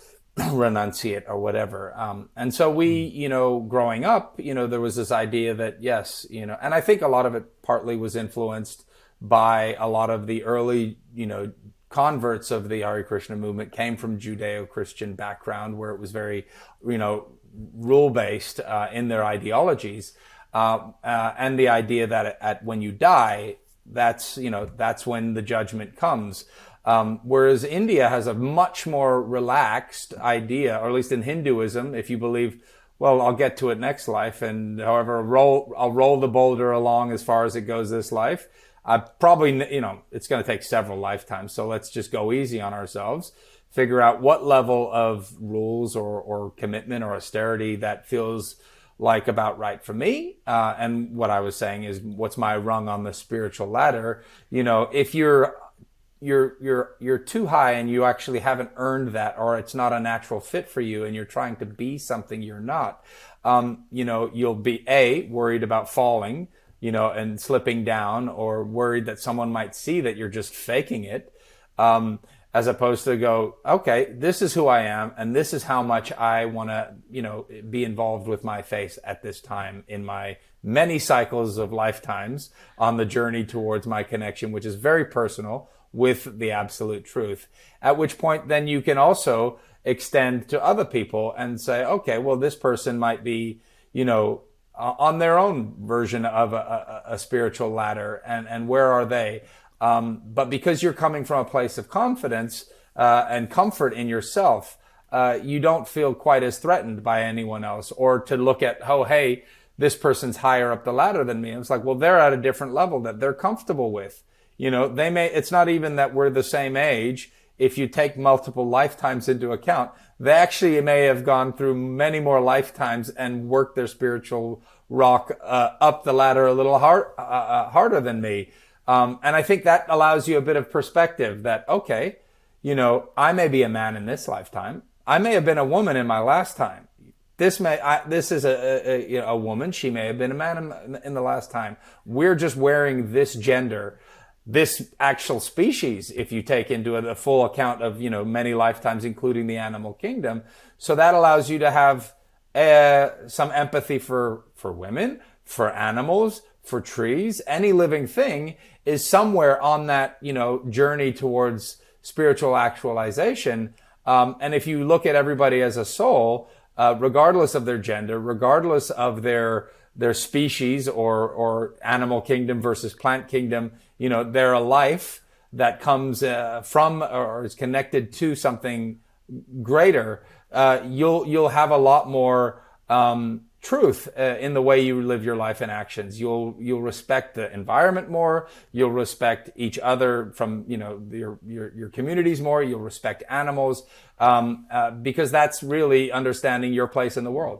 Speaker 1: renunciate or whatever. Um, and so we, you know, growing up, you know, there was this idea that, yes, you know, and I think a lot of it partly was influenced by a lot of the early, you know, converts of the Hare Krishna movement came from Judeo-Christian background, where it was very, you know, rule-based uh, in their ideologies. Uh, uh, and the idea that at, at when you die, that's, you know, that's when the judgment comes. Um, whereas India has a much more relaxed idea, or at least in Hinduism, if you believe, well, I'll get to it next life, and however, roll, I'll roll the boulder along as far as it goes this life. I probably, you know, it's going to take several lifetimes, so let's just go easy on ourselves. Figure out what level of rules or, or commitment or austerity that feels like about right for me. Uh, and what I was saying is, what's my rung on the spiritual ladder? You know, if you're you're you're you're too high and you actually haven't earned that, or it's not a natural fit for you, and you're trying to be something you're not, um, you know, you'll be a worried about falling, you know, and slipping down, or worried that someone might see that you're just faking it, um, as opposed to go, okay, this is who I am, and this is how much I want to, you know, be involved with my faith at this time in my many cycles of lifetimes on the journey towards my connection, which is very personal, with the absolute truth. At which point then you can also extend to other people and say, okay, well, this person might be, you know, uh, on their own version of a, a, a spiritual ladder, and, and where are they? Um, but because you're coming from a place of confidence uh, and comfort in yourself, uh, you don't feel quite as threatened by anyone else, or to look at, oh, hey, this person's higher up the ladder than me. It's like, well, they're at a different level that they're comfortable with. You know, they may, it's not even that we're the same age. If you take multiple lifetimes into account, they actually may have gone through many more lifetimes and worked their spiritual rock uh, up the ladder a little hard, uh, uh, harder than me. Um, and I think that allows you a bit of perspective that, okay, you know, I may be a man in this lifetime. I may have been a woman in my last time. This may, I, this is a, a, you know, a woman. She may have been a man in, in the last time. We're just wearing this gender, this actual species, if you take into a, a full account of, you know, many lifetimes, including the animal kingdom. So that allows you to have uh, some empathy for, for women, for animals, for trees. Any living thing is somewhere on that, you know, journey towards spiritual actualization. Um, and if you look at everybody as a soul, uh, regardless of their gender, regardless of their their species or or animal kingdom versus plant kingdom, you know, they're a life that comes uh, from or is connected to something greater. Uh, you'll you'll have a lot more um, truth uh, in the way you live your life and actions. You'll you'll respect the environment more. You'll respect each other from, you know, your your your communities more. You'll respect animals um, uh, because that's really understanding your place in the world.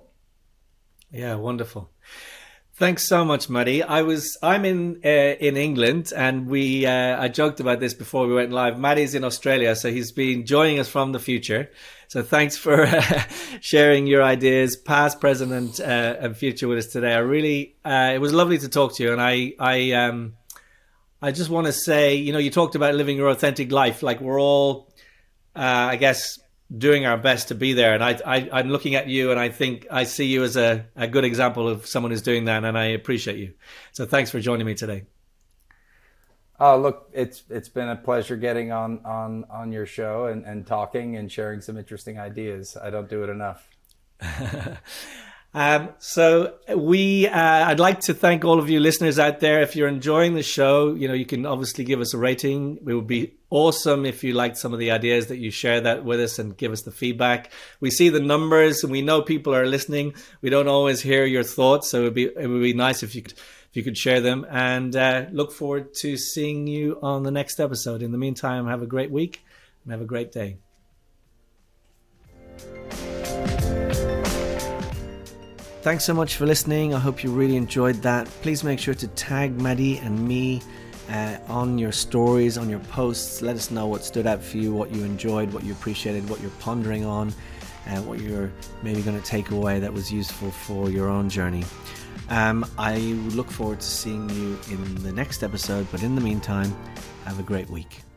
Speaker 2: Yeah, wonderful. Thanks so much, Muddy. I was I'm in uh, in England, and we uh, I joked about this before we went live. Maddie's in Australia, so he's been joining us from the future. So thanks for uh, sharing your ideas, past, present, and, uh, and future, with us today. I really uh, it was lovely to talk to you, and I I um I just want to say, you know, you talked about living your authentic life. Like, we're all, uh, I guess, doing our best to be there. And I, I, I'm looking at you and I think I see you as a, a good example of someone who's doing that, and I appreciate you. So thanks for joining me today.
Speaker 1: Oh, look, it's it's been a pleasure getting on on, on your show and, and talking and sharing some interesting ideas. I don't do it enough.
Speaker 2: um, so we, uh, I'd like to thank all of you listeners out there. If you're enjoying the show, you know, you can obviously give us a rating. It would be awesome if you liked some of the ideas that you share that with us and give us the feedback. We see the numbers and we know people are listening. We don't always hear your thoughts, so it would be it would be nice if you could. If you could share them, and uh, look forward to seeing you on the next episode. In the meantime, have a great week and have a great day. Thanks so much for listening. I hope you really enjoyed that. Please make sure to tag Maddie and me uh, on your stories, on your posts. Let us know what stood out for you, what you enjoyed, what you appreciated, what you're pondering on, and what you're maybe going to take away that was useful for your own journey. Um, I look forward to seeing you in the next episode, but in the meantime, have a great week.